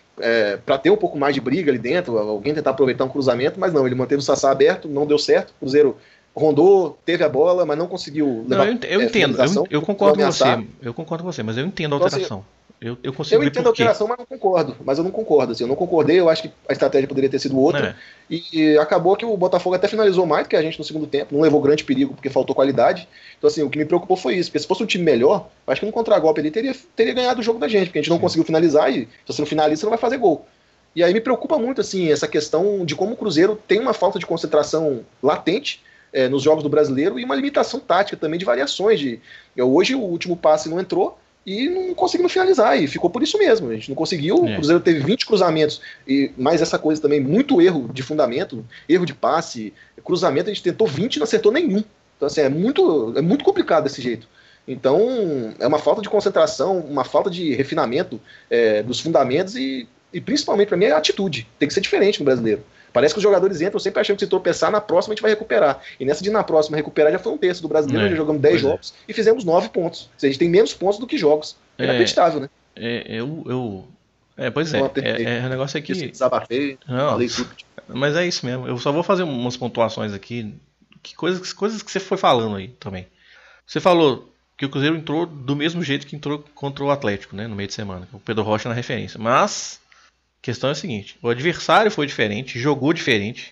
é, para ter um pouco mais de briga ali dentro, alguém tentar aproveitar um cruzamento, mas não, ele manteve o Sassá aberto, não deu certo, o Cruzeiro rondou, teve a bola, mas não conseguiu levar. Não, eu, eu é, entendo, eu, eu concordo com você, eu concordo com você, mas eu entendo a alteração. Então, assim, Eu, eu consigo Eu ver entendo por a quê. alteração, mas não concordo. Mas eu não concordo. Assim, eu não concordei, eu acho que a estratégia poderia ter sido outra. É. E, e acabou que o Botafogo até finalizou mais do que a gente no segundo tempo. Não levou grande perigo porque faltou qualidade. Então, assim, o que me preocupou foi isso. Porque se fosse um time melhor, eu acho que no contragolpe ele teria, teria ganhado o jogo da gente. Porque a gente não Sim. conseguiu finalizar e se você não finaliza, você não vai fazer gol. E aí me preocupa muito, assim, essa questão de como o Cruzeiro tem uma falta de concentração latente é, nos jogos do Brasileiro e uma limitação tática também de variações. De, eu, hoje o último passe não entrou e não conseguimos finalizar, e ficou por isso mesmo. A gente não conseguiu, É. o Cruzeiro teve vinte cruzamentos, e mais essa coisa também, muito erro de fundamento, erro de passe, cruzamento, a gente tentou vinte e não acertou nenhum. Então, assim, é muito, é muito complicado desse jeito. Então, é uma falta de concentração, uma falta de refinamento é, dos fundamentos e, e principalmente, para mim, é a atitude. Tem que ser diferente no Brasileiro. Parece que os jogadores entram sempre achando que se tropeçar, na próxima a gente vai recuperar. E nessa de na próxima recuperar já foi um terço do Brasileiro, É, já jogamos dez pois é. jogos e fizemos nove pontos. Ou seja, a gente tem menos pontos do que jogos. É É. inacreditável, né? É, eu, eu... é, pois é. Não, tem- É, é, o negócio é Eu que... desabafei, Não, falei tudo. mas é isso mesmo. Eu só vou fazer umas pontuações aqui. Que coisas, coisas que você foi falando aí também. Você falou que o Cruzeiro entrou do mesmo jeito que entrou contra o Atlético, né, no meio de semana. O Pedro Rocha na referência. Mas a questão é a seguinte: o adversário foi diferente, jogou diferente.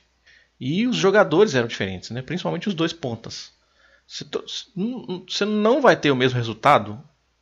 E os jogadores eram diferentes, né? Principalmente os dois pontas. Você to- você não vai ter o mesmo resultado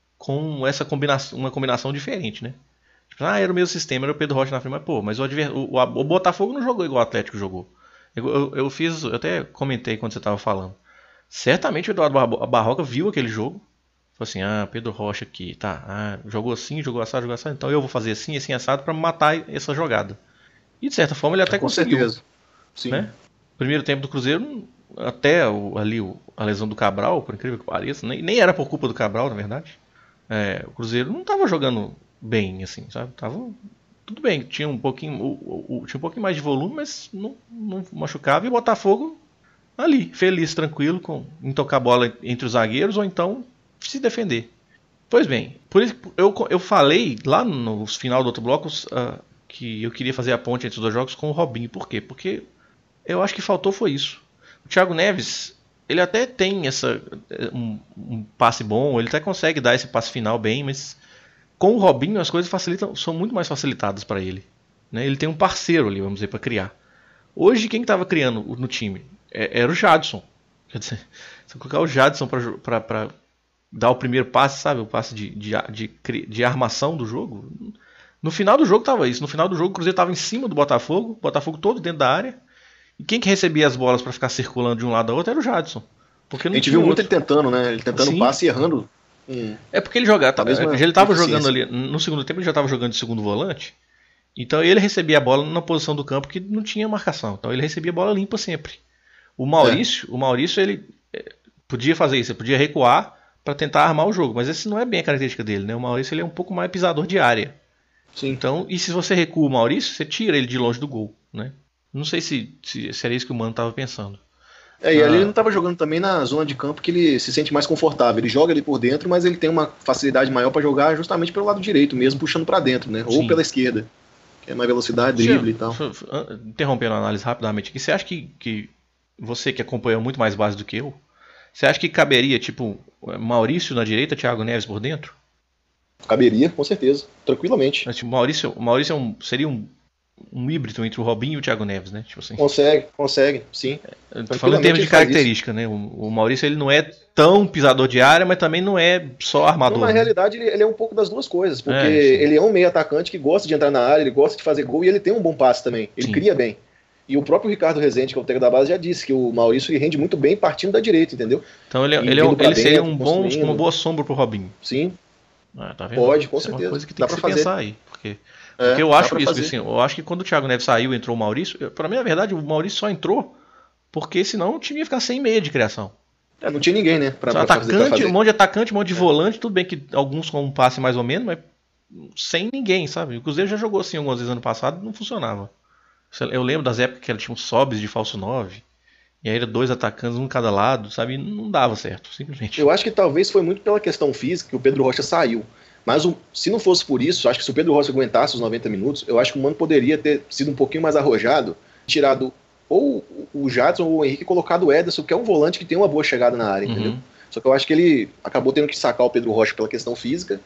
com essa combinação, uma combinação diferente, né? Tipo, ah, era o mesmo sistema, era o Pedro Rocha na frente, mas pô, mas o, adver- o, o- o Botafogo não jogou igual o Atlético jogou. Eu, eu, eu fiz, eu até comentei quando você estava falando. Certamente o Eduardo Barbo- Barroca viu aquele jogo. Falou assim: ah, Pedro Rocha aqui, tá. Ah, jogou assim, jogou assado, jogou assado. Então eu vou fazer assim, assim, assado para matar essa jogada. E de certa forma ele até Com conseguiu. certeza. Sim. Né? Primeiro tempo do Cruzeiro, até o, ali o- a lesão do Cabral, por incrível que pareça, nem, nem era por culpa do Cabral, na verdade. É, o Cruzeiro não estava jogando bem, assim, sabe? Tava tudo bem, tinha um pouquinho, o, o- o- tinha um pouquinho mais de volume, mas não, não machucava. E o Botafogo ali, feliz, tranquilo, com, em tocar a bola entre os zagueiros ou então se defender. Pois bem, por isso eu, eu falei lá no final do outro bloco ah, que eu queria fazer a ponte entre os dois jogos com o Robinho. Por quê? Porque eu acho que faltou foi isso. O Thiago Neves, ele até tem essa um, um passe bom, ele até consegue dar esse passe final bem, mas com o Robinho as coisas facilitam, são muito mais facilitadas para ele. Né? Ele tem um parceiro ali, vamos dizer, para criar. Hoje quem estava criando no time é, era o Jadson. Quer dizer, se eu colocar o Jadson para dar o primeiro passe, sabe, o passe de, de, de, de armação do jogo. No final do jogo estava isso. No final do jogo o Cruzeiro estava em cima do Botafogo, o Botafogo todo dentro da área. E quem que recebia as bolas para ficar circulando de um lado ao outro era o Jadson. Porque não A gente tinha viu muito outro. ele tentando, né? Ele tentando Sim. passe e errando. Hum. É porque ele jogava, Talvez uma ele estava deficiência. jogando ali no segundo tempo, ele já estava jogando de segundo volante. Então ele recebia a bola na posição do campo que não tinha marcação. Então ele recebia a bola limpa sempre. O Maurício, é. o Maurício ele podia fazer isso, ele podia recuar para tentar armar o jogo, mas esse não é bem a característica dele, né? O Maurício ele é um pouco mais pisador de área. Sim. Então, e se você recua o Maurício, você tira ele de longe do gol, né? Não sei se, se, se era isso que o Mano estava pensando. É, e Ah. ali ele não estava jogando também na zona de campo que ele se sente mais confortável. Ele joga ali por dentro, mas ele tem uma facilidade maior para jogar justamente pelo lado direito mesmo, puxando para dentro, né? Ou Sim. pela esquerda, que é mais velocidade, drible e tal. Deixa eu- Interrompendo a análise rapidamente aqui, você acha que, que você que acompanhou muito mais base do que eu, você acha que caberia, tipo, Maurício na direita, Thiago Neves por dentro? Caberia, com certeza, tranquilamente. Mas, tipo, Maurício, o Maurício é um, seria um, um híbrido entre o Robinho e o Thiago Neves, né? Tipo assim. Consegue, consegue, sim. Eu tô falando em termos de ele faz característica, né? O, o Maurício ele não é tão pisador de área, mas também não é só armador. Então, na né? realidade, ele, ele é um pouco das duas coisas, porque É, sim. ele é um meio atacante que gosta de entrar na área, ele gosta de fazer gol e ele tem um bom passe também. Ele Sim. cria bem. E o próprio Ricardo Rezende, que é o técnico da base, já disse que o Maurício ele rende muito bem partindo da direita, entendeu? Então ele, é- E ele, é um- vindo pra ele seria dentro, um bom, construindo. uma boa sombra pro Robinho. Sim, Ah, tá vendo? Pode, com Isso é uma certeza. coisa que tem Dá que se pra fazer. pensar aí. Porque, é, porque eu dá acho pra isso, fazer. assim, eu acho que quando o Thiago Neves saiu e entrou o Maurício, eu- pra mim, na verdade, o Maurício só entrou porque senão o time ia ficar sem meia de criação. É, não tinha ninguém, né? Pra, Só pra fazer, pra atacante, fazer. um monte de atacante, um monte de volante, tudo bem que alguns com um passe mais ou menos, mas sem ninguém, sabe? O Cruzeiro já jogou assim algumas vezes ano passado e não funcionava. Eu lembro das épocas que ele tinha um Sobis de falso nove, e aí era dois atacantes, um de cada lado, sabe? E não dava certo, simplesmente. Eu acho que talvez foi muito pela questão física que o Pedro Rocha saiu. Mas o- se não fosse por isso, acho que se o Pedro Rocha aguentasse os noventa minutos, eu acho que o Mano poderia ter sido um pouquinho mais arrojado, tirado ou o Jadson ou o Henrique e colocado o Ederson, que é um volante que tem uma boa chegada na área, entendeu? Uhum. Só que eu acho que ele acabou tendo que sacar o Pedro Rocha pela questão física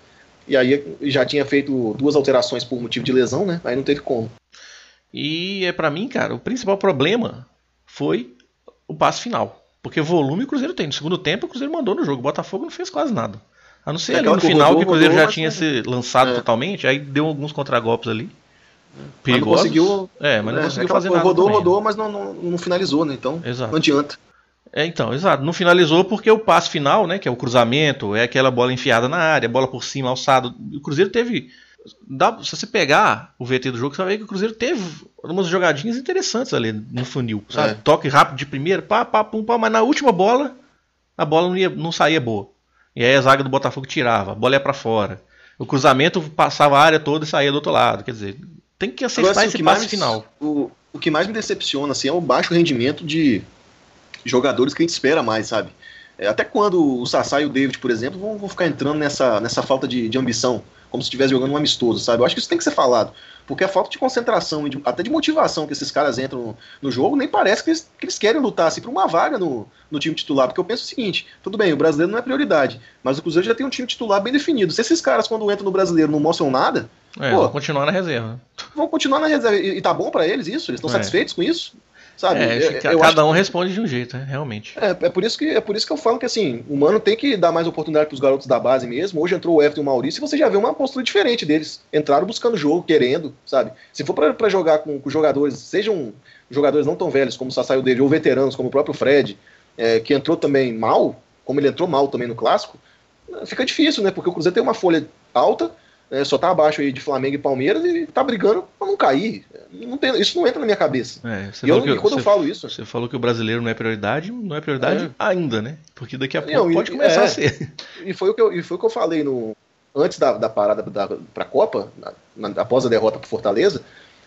e aí já tinha feito duas alterações por motivo de lesão, né? Aí não teve como. E é para mim, cara, o principal problema foi o passe final. Porque volume o Cruzeiro tem. No segundo tempo o Cruzeiro mandou no jogo. O Botafogo não fez quase nada. A não ser é ali no final rodou, que o Cruzeiro rodou, já tinha se lançado é. totalmente. Aí deu alguns contragolpes ali. Mas não conseguiu, é, mas não é, conseguiu fazer nada. Rodou, também, rodou, né? mas não, não, não finalizou, né? Então exato. Não adianta. É, então, exato. Não finalizou porque o passe final, né? Que é o cruzamento, é aquela bola enfiada na área, bola por cima, alçado. O Cruzeiro teve. Dá, se você pegar o V T do jogo, você vai ver que o Cruzeiro teve umas jogadinhas interessantes ali no funil, sabe? É. Toque rápido de primeira, pá, pá, pum, pá, mas na última bola, a bola não, ia, não saía boa. E aí a zaga do Botafogo tirava, a bola ia pra fora. O cruzamento passava a área toda e saía do outro lado. Quer dizer, tem que acertar Agora, assim, esse passe mais, final. O, o que mais me decepciona assim, é o baixo rendimento de jogadores que a gente espera mais, sabe? É, até quando o Sassá e o David, por exemplo, vão, vão ficar entrando nessa, nessa falta de, de ambição, como se estivesse jogando um amistoso, sabe? Eu acho que isso tem que ser falado, porque a falta de concentração e de, até de motivação que esses caras entram no, no jogo, nem parece que eles, que eles querem lutar assim, por uma vaga no, no time titular, porque eu penso o seguinte, tudo bem, o brasileiro não é prioridade, mas o Cruzeiro já tem um time titular bem definido. Se esses caras, quando entram no brasileiro, não mostram nada, é, pô, vão continuar na reserva. Vão continuar na reserva, e, e tá bom pra eles isso? Eles estão é. satisfeitos com isso? Sabe? É, eu, eu cada acho um que... responde de um jeito, né? Realmente. É, é, por isso que, é por isso que eu falo que assim, o Mano tem que dar mais oportunidade para os garotos da base mesmo. Hoje entrou o Everton e o Maurício e você já vê uma postura diferente deles. Entraram buscando jogo, querendo, sabe? Se for para jogar com, com jogadores, sejam jogadores não tão velhos como o Sassá e o David, ou veteranos como o próprio Fred, é, que entrou também mal, como ele entrou mal também no Clássico, fica difícil, né? Porque o Cruzeiro tem uma folha alta, é, só tá abaixo aí de Flamengo e Palmeiras e tá brigando pra não cair. Não tem, isso não entra na minha cabeça. É, e eu, que, quando você, eu falo isso... Você falou que o brasileiro não é prioridade, não é prioridade é. ainda, né? Porque daqui a pouco não, pode e, começar é, a ser. E foi o que eu, e foi o que eu falei no, antes da, da parada da, pra Copa, na, na, após a derrota pro Fortaleza,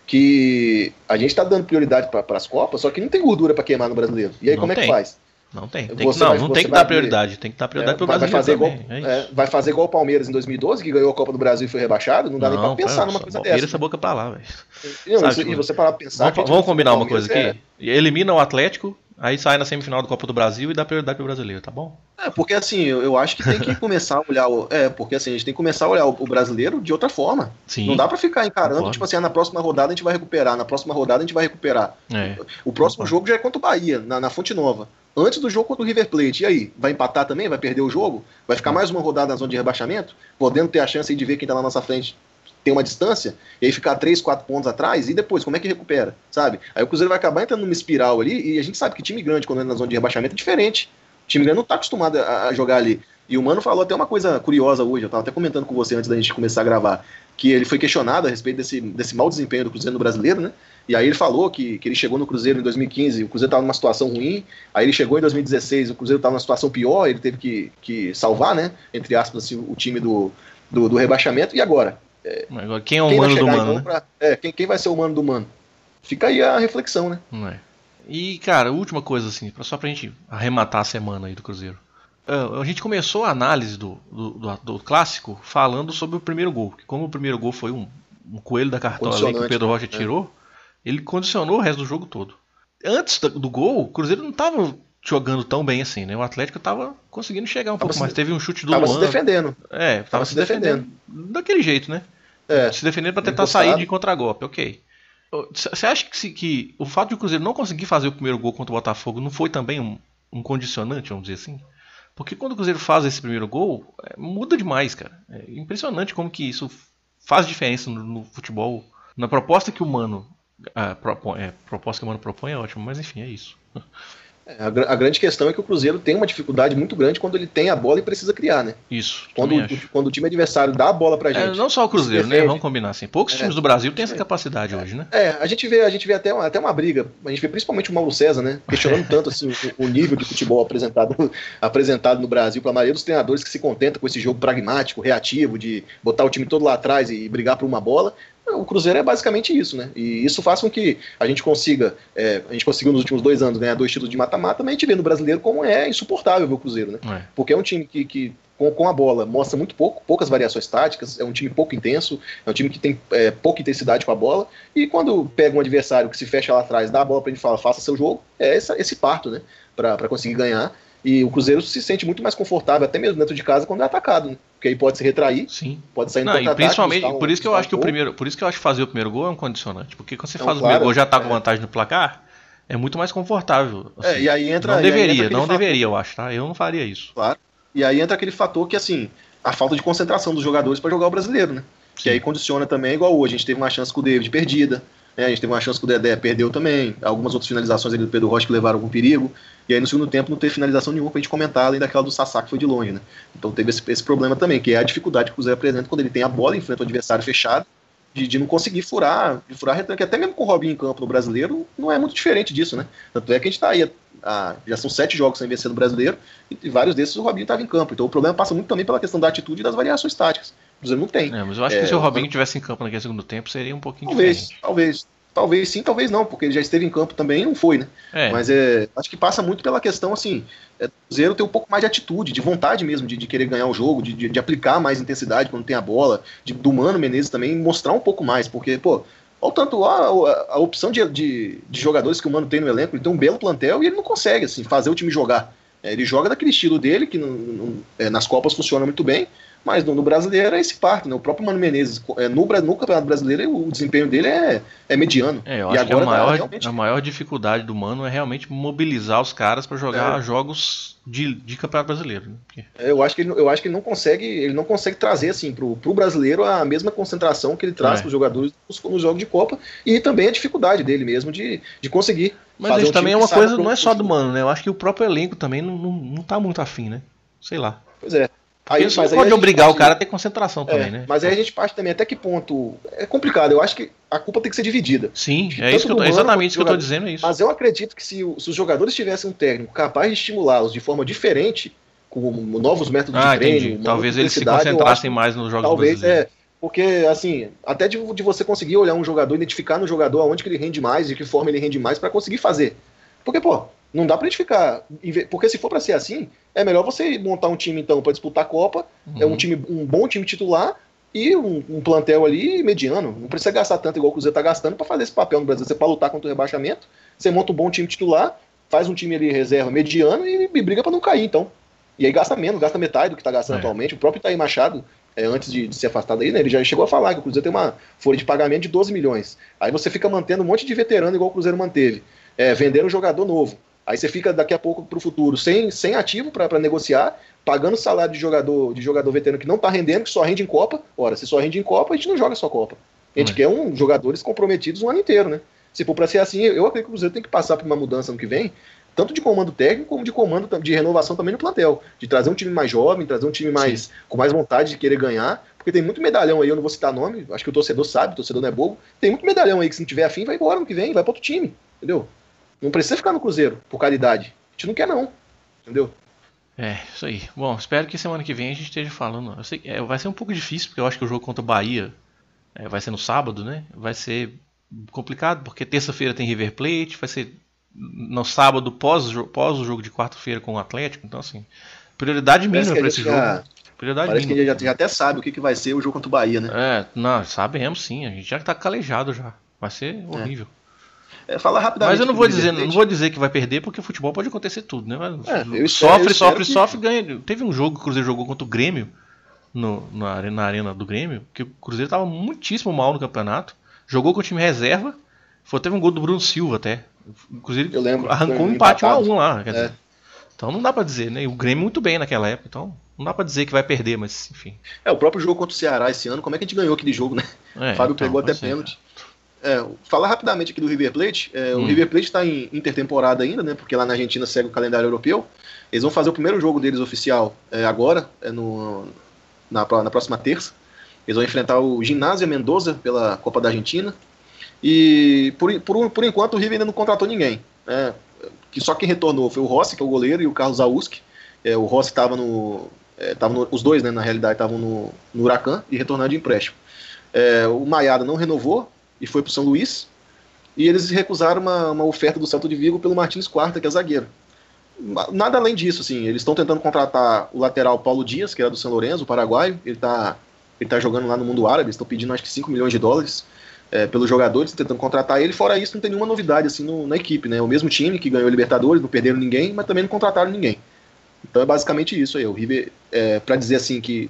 que a gente tá dando prioridade pra, pras Copas, só que não tem gordura pra queimar no brasileiro. E aí não como tem. é que faz? Não tem, tem que, não, vai, não tem que dar prioridade, tem que dar prioridade é, pro brasileiro vai fazer também. Igual, é é, vai fazer igual o Palmeiras em dois mil e doze, que ganhou a Copa do Brasil e foi rebaixado, não dá não, nem pra pensar numa coisa dessa. Vira essa boca pra lá, velho. E, e você parar pra pensar... Vamos, vamos combinar uma coisa aqui? É... Elimina o Atlético, aí sai na semifinal do Copa do Brasil e dá prioridade pro brasileiro, tá bom? É, porque assim, eu, eu acho que tem que começar a olhar... O, é, porque assim, a gente tem que começar a olhar o, o brasileiro de outra forma. Sim, não dá pra ficar encarando, concordo. tipo assim, ah, na próxima rodada a gente vai recuperar, na próxima rodada a gente vai recuperar. É, o próximo concordo. jogo já é contra o Bahia, na, na Fonte Nova. Antes do jogo contra o River Plate. E aí? Vai empatar também? Vai perder o jogo? Vai ficar mais uma rodada na zona de rebaixamento? Podendo ter a chance aí de ver quem tá na nossa frente tem uma distância? E aí ficar três, quatro pontos atrás? E depois, como é que recupera? Sabe? Aí o Cruzeiro vai acabar entrando numa espiral ali. E a gente sabe que time grande, quando entra na zona de rebaixamento, é diferente. O time grande não tá acostumado a, a jogar ali. E o Mano falou até uma coisa curiosa hoje. Eu tava até comentando com você antes da gente começar a gravar. Que ele foi questionado a respeito desse, desse mau desempenho do Cruzeiro no Brasileiro, né? E aí ele falou que, que ele chegou no Cruzeiro em dois mil e quinze, o Cruzeiro estava numa situação ruim, aí ele chegou em dois mil e dezesseis, o Cruzeiro estava numa situação pior, ele teve que, que salvar, né, entre aspas, assim, o time do, do, do rebaixamento, e agora? É, agora quem é o quem Mano do Mano, né? pra, é, quem, quem vai ser o Mano do Mano? Fica aí a reflexão, né? Não é. E, cara, última coisa, assim, só pra gente arrematar a semana aí do Cruzeiro. A gente começou a análise do, do, do, do clássico falando sobre o primeiro gol, que como o primeiro gol foi um, um coelho da cartola ali que o Pedro Rocha tirou, é. Ele condicionou o resto do jogo todo. Antes do gol, o Cruzeiro não estava jogando tão bem assim, né? O Atlético estava conseguindo chegar um tava pouco se, mais. Teve um chute do Luan. Tava se defendendo. É, tava, tava se defendendo. defendendo. Daquele jeito, né? É, se defendendo para tentar sair de contragolpe, ok. Você acha que, se, que o fato de o Cruzeiro não conseguir fazer o primeiro gol contra o Botafogo não foi também um, um condicionante, vamos dizer assim? Porque quando o Cruzeiro faz esse primeiro gol, é, muda demais, cara. É impressionante como que isso faz diferença no, no futebol. Na proposta que o Mano... A, propõe, é, proposta que o Mano propõe é ótimo, mas enfim, é isso. É, a, a grande questão é que o Cruzeiro tem uma dificuldade muito grande quando ele tem a bola e precisa criar, né? Isso. Quando, o, quando o time adversário dá a bola pra gente. É, não só o Cruzeiro, né? Vamos combinar assim. Poucos é, times do Brasil têm essa capacidade é, hoje, né? É, a gente vê, a gente vê até, uma, até uma briga. A gente vê principalmente o Mauro César, né? Questionando tanto assim, o, o nível de futebol apresentado, apresentado no Brasil para a maioria dos treinadores que se contenta com esse jogo pragmático, reativo, de botar o time todo lá atrás e brigar por uma bola. O Cruzeiro é basicamente isso, né? E isso faz com que a gente consiga, é, a gente conseguiu nos últimos dois anos ganhar dois títulos de mata-mata, mas a gente vê no brasileiro como é insuportável ver o Cruzeiro, né? É. Porque é um time que, que com, com a bola mostra muito pouco, poucas variações táticas, é um time pouco intenso, é um time que tem é, pouca intensidade com a bola, e quando pega um adversário que se fecha lá atrás, dá a bola pra ele e fala, faça seu jogo, é essa, esse parto, né? Pra, pra conseguir ganhar. E o Cruzeiro se sente muito mais confortável, até mesmo dentro de casa, quando é atacado, né? porque aí pode se retrair, Sim. pode sair no Não, e principalmente, buscar um- por isso que eu buscar acho que o gol. primeiro, por isso que eu acho que fazer o primeiro gol é um condicionante, porque quando você Não, faz o claro, primeiro gol já tá com é. vantagem no placar, é muito mais confortável. É, assim. e aí entra- não e aí entra deveria, aquele não fator- deveria, eu acho, tá? Eu não faria isso. Claro. E aí entra aquele fator que, assim, a falta de concentração dos jogadores para jogar o brasileiro, né? Sim. Que aí condiciona também, igual hoje. A gente teve uma chance com o David perdida, né? A gente teve uma chance com o Dedé, perdeu também. Algumas outras finalizações ali do Pedro Rocha que levaram algum perigo. E aí no segundo tempo não teve finalização nenhuma pra gente comentar, além daquela do Sassá que foi de longe, né? Então teve esse, esse problema também, que é a dificuldade que o Cruzeiro apresenta quando ele tem a bola, enfrenta o adversário fechado, de, de não conseguir furar, de furar retranque. Até mesmo com o Robinho em campo no brasileiro, não é muito diferente disso, né? Tanto é que a gente tá aí, a, já são sete jogos sem vencer no brasileiro, e, e vários desses o Robinho estava em campo. Então o problema passa muito também pela questão da atitude e das variações táticas. O Cruzeiro não tem. É, mas eu acho É, que se o eu- Robinho tivesse em campo naquele segundo tempo, seria um pouquinho Talvez, diferente. talvez. Talvez sim, talvez não, porque ele já esteve em campo também e não foi, né? É. Mas é, acho que passa muito pela questão, assim, é, o Cruzeiro ter um pouco mais de atitude, de vontade mesmo, de, de querer ganhar o jogo, de, de, de aplicar mais intensidade quando tem a bola, de, do Mano Menezes também mostrar um pouco mais, porque, pô, olha o tanto a, a, a opção de, de, de jogadores que o Mano tem no elenco, ele tem um belo plantel e ele não consegue, assim, fazer o time jogar. É, ele joga daquele estilo dele, que não, não, é, nas Copas funciona muito bem, mas no, no brasileiro é esse parto, né? O próprio Mano Menezes, é, no, no Campeonato Brasileiro, o desempenho dele é, é mediano. É, eu E acho que a agora tá maior, realmente- a maior dificuldade do Mano é realmente mobilizar os caras pra jogar É. jogos de, de Campeonato Brasileiro. Né? Porque- É, Eu acho que ele, eu acho que ele não consegue, ele não consegue trazer assim pro, pro brasileiro a mesma concentração que ele traz É. para os jogadores nos, nos jogos de Copa e também a dificuldade dele mesmo de, de conseguir. Mas fazer isso um time também é que uma saiba coisa, pro- não é só do pro- Mano, né? Eu acho que o próprio elenco também não, não, não tá muito afim, né? Sei lá. Pois é. Aí, Aí, você mas não aí a pode gente obrigar parte- o cara a ter concentração é, também, né? Mas aí a gente parte também até que ponto é complicado. Eu acho que a culpa tem que ser dividida. Sim, é tanto isso que eu do tô, Mano exatamente quanto isso que eu do tô jogador. dizendo, é isso. Mas eu acredito que se, o- se os jogadores tivessem um técnico capaz de estimulá-los de forma diferente, com novos métodos Ah, de treino, entendi. uma Talvez outra eles se intensidade, eu concentrassem acho- mais nos jogos Talvez, brasileiros. é. Porque, assim, até de, de você conseguir olhar um jogador, identificar no jogador aonde que ele rende mais, de que forma ele rende mais, pra conseguir fazer. Porque, pô, não dá pra gente ficar. Porque se for pra ser assim, é melhor você montar um time, então, pra disputar a Copa, é um Uhum. time, um bom time titular e um, um plantel ali mediano. Não precisa gastar tanto igual o Cruzeiro tá gastando pra fazer esse papel no Brasil. Você pra lutar contra o rebaixamento, você monta um bom time titular, faz um time ali reserva mediano e, e briga pra não cair, então. E aí gasta menos, gasta metade do que tá gastando É. atualmente. O próprio Itaí Machado, é, antes de, de ser afastado aí, né, ele já chegou a falar que o Cruzeiro tem uma folha de pagamento de doze milhões. Aí você fica mantendo um monte de veterano igual o Cruzeiro manteve, é, vendendo um jogador novo. Aí você fica daqui a pouco pro futuro sem, sem ativo para negociar, pagando salário de jogador, de jogador veterano que não tá rendendo, que só rende em Copa. Ora, se só rende em Copa, a gente não joga só Copa. A gente É. quer um, jogadores comprometidos um ano inteiro, né? Se for para ser assim, eu acredito que o Cruzeiro tem que passar por uma mudança ano que vem, tanto de comando técnico como de comando de renovação também no plantel. De trazer um time mais jovem, trazer um time mais com mais vontade de querer ganhar, porque tem muito medalhão aí, eu não vou citar nome, acho que o torcedor sabe, o torcedor não é bobo. Tem muito medalhão aí que se não tiver afim, vai embora ano que vem, vai para outro time, entendeu? Não precisa ficar no Cruzeiro, por caridade. A gente não quer não, entendeu? É, isso aí. Bom, espero que semana que vem a gente esteja falando. Eu sei, é, vai ser um pouco difícil, porque eu acho que o jogo contra o Bahia é, vai ser no sábado, né? Vai ser complicado, porque terça-feira tem River Plate, vai ser no sábado pós, pós o jogo de quarta-feira com o Atlético. Então, assim, prioridade Parece mínima que a para gente esse já- jogo. Prioridade Parece que mínima. a gente já, já até sabe o que, que vai ser o jogo contra o Bahia, né? É, não, sabemos sim, a gente já tá calejado já. Vai ser horrível. É, falar rapidamente. Mas eu não aqui vou do dizer, River não Plate. vou dizer que vai perder, porque futebol pode acontecer tudo, né? Mas É, eu espero- eu sofre, espero sofre, que- sofre, ganha. Teve um jogo que o Cruzeiro jogou contra o Grêmio no, na, arena, na arena do Grêmio, que o Cruzeiro tava muitíssimo mal no campeonato. Jogou com o time reserva. Foi, teve um gol do Bruno Silva até. O Cruzeiro Eu lembro, arrancou foi um empate um a empatado. um lá. Quer É. dizer. Então não dá pra dizer, né? E o Grêmio muito bem naquela época, então não dá pra dizer que vai perder, mas enfim. É, o próprio jogo contra o Ceará esse ano, como é que a gente ganhou aquele jogo, né? É, O Fábio então, pegou até pois é. pênalti. É, falar rapidamente aqui do River Plate, é, Hum. o River Plate está em intertemporada ainda, né? Porque lá na Argentina segue o calendário europeu. Eles vão fazer o primeiro jogo deles oficial é, agora, é no, na, na próxima terça. Eles vão enfrentar o Gimnasia Mendoza pela Copa da Argentina. E por, por, por enquanto o River ainda não contratou ninguém. Né? Que só quem retornou foi o Rossi, que é o goleiro, e o Carlos Auski. É, o Rossi estava no, é, tava no. Os dois, né, na realidade, estavam no, no Huracan e retornaram de empréstimo. É, o Maiada não renovou e foi para o São Luís. E eles recusaram uma, uma oferta do Celta de Vigo pelo Martins Quarta, que é zagueiro. Nada além disso, assim, eles estão tentando contratar o lateral Paulo Dias, que era do São Lourenço, o paraguaio. Ele está ele tá jogando lá no mundo árabe, eles estão pedindo acho que cinco milhões de dólares é, pelos jogadores, tentando contratar ele. Fora isso, não tem nenhuma novidade assim no, na equipe, né? O mesmo time que ganhou a Libertadores, não perderam ninguém, mas também não contrataram ninguém. Então é basicamente isso aí. O River, é, para dizer assim que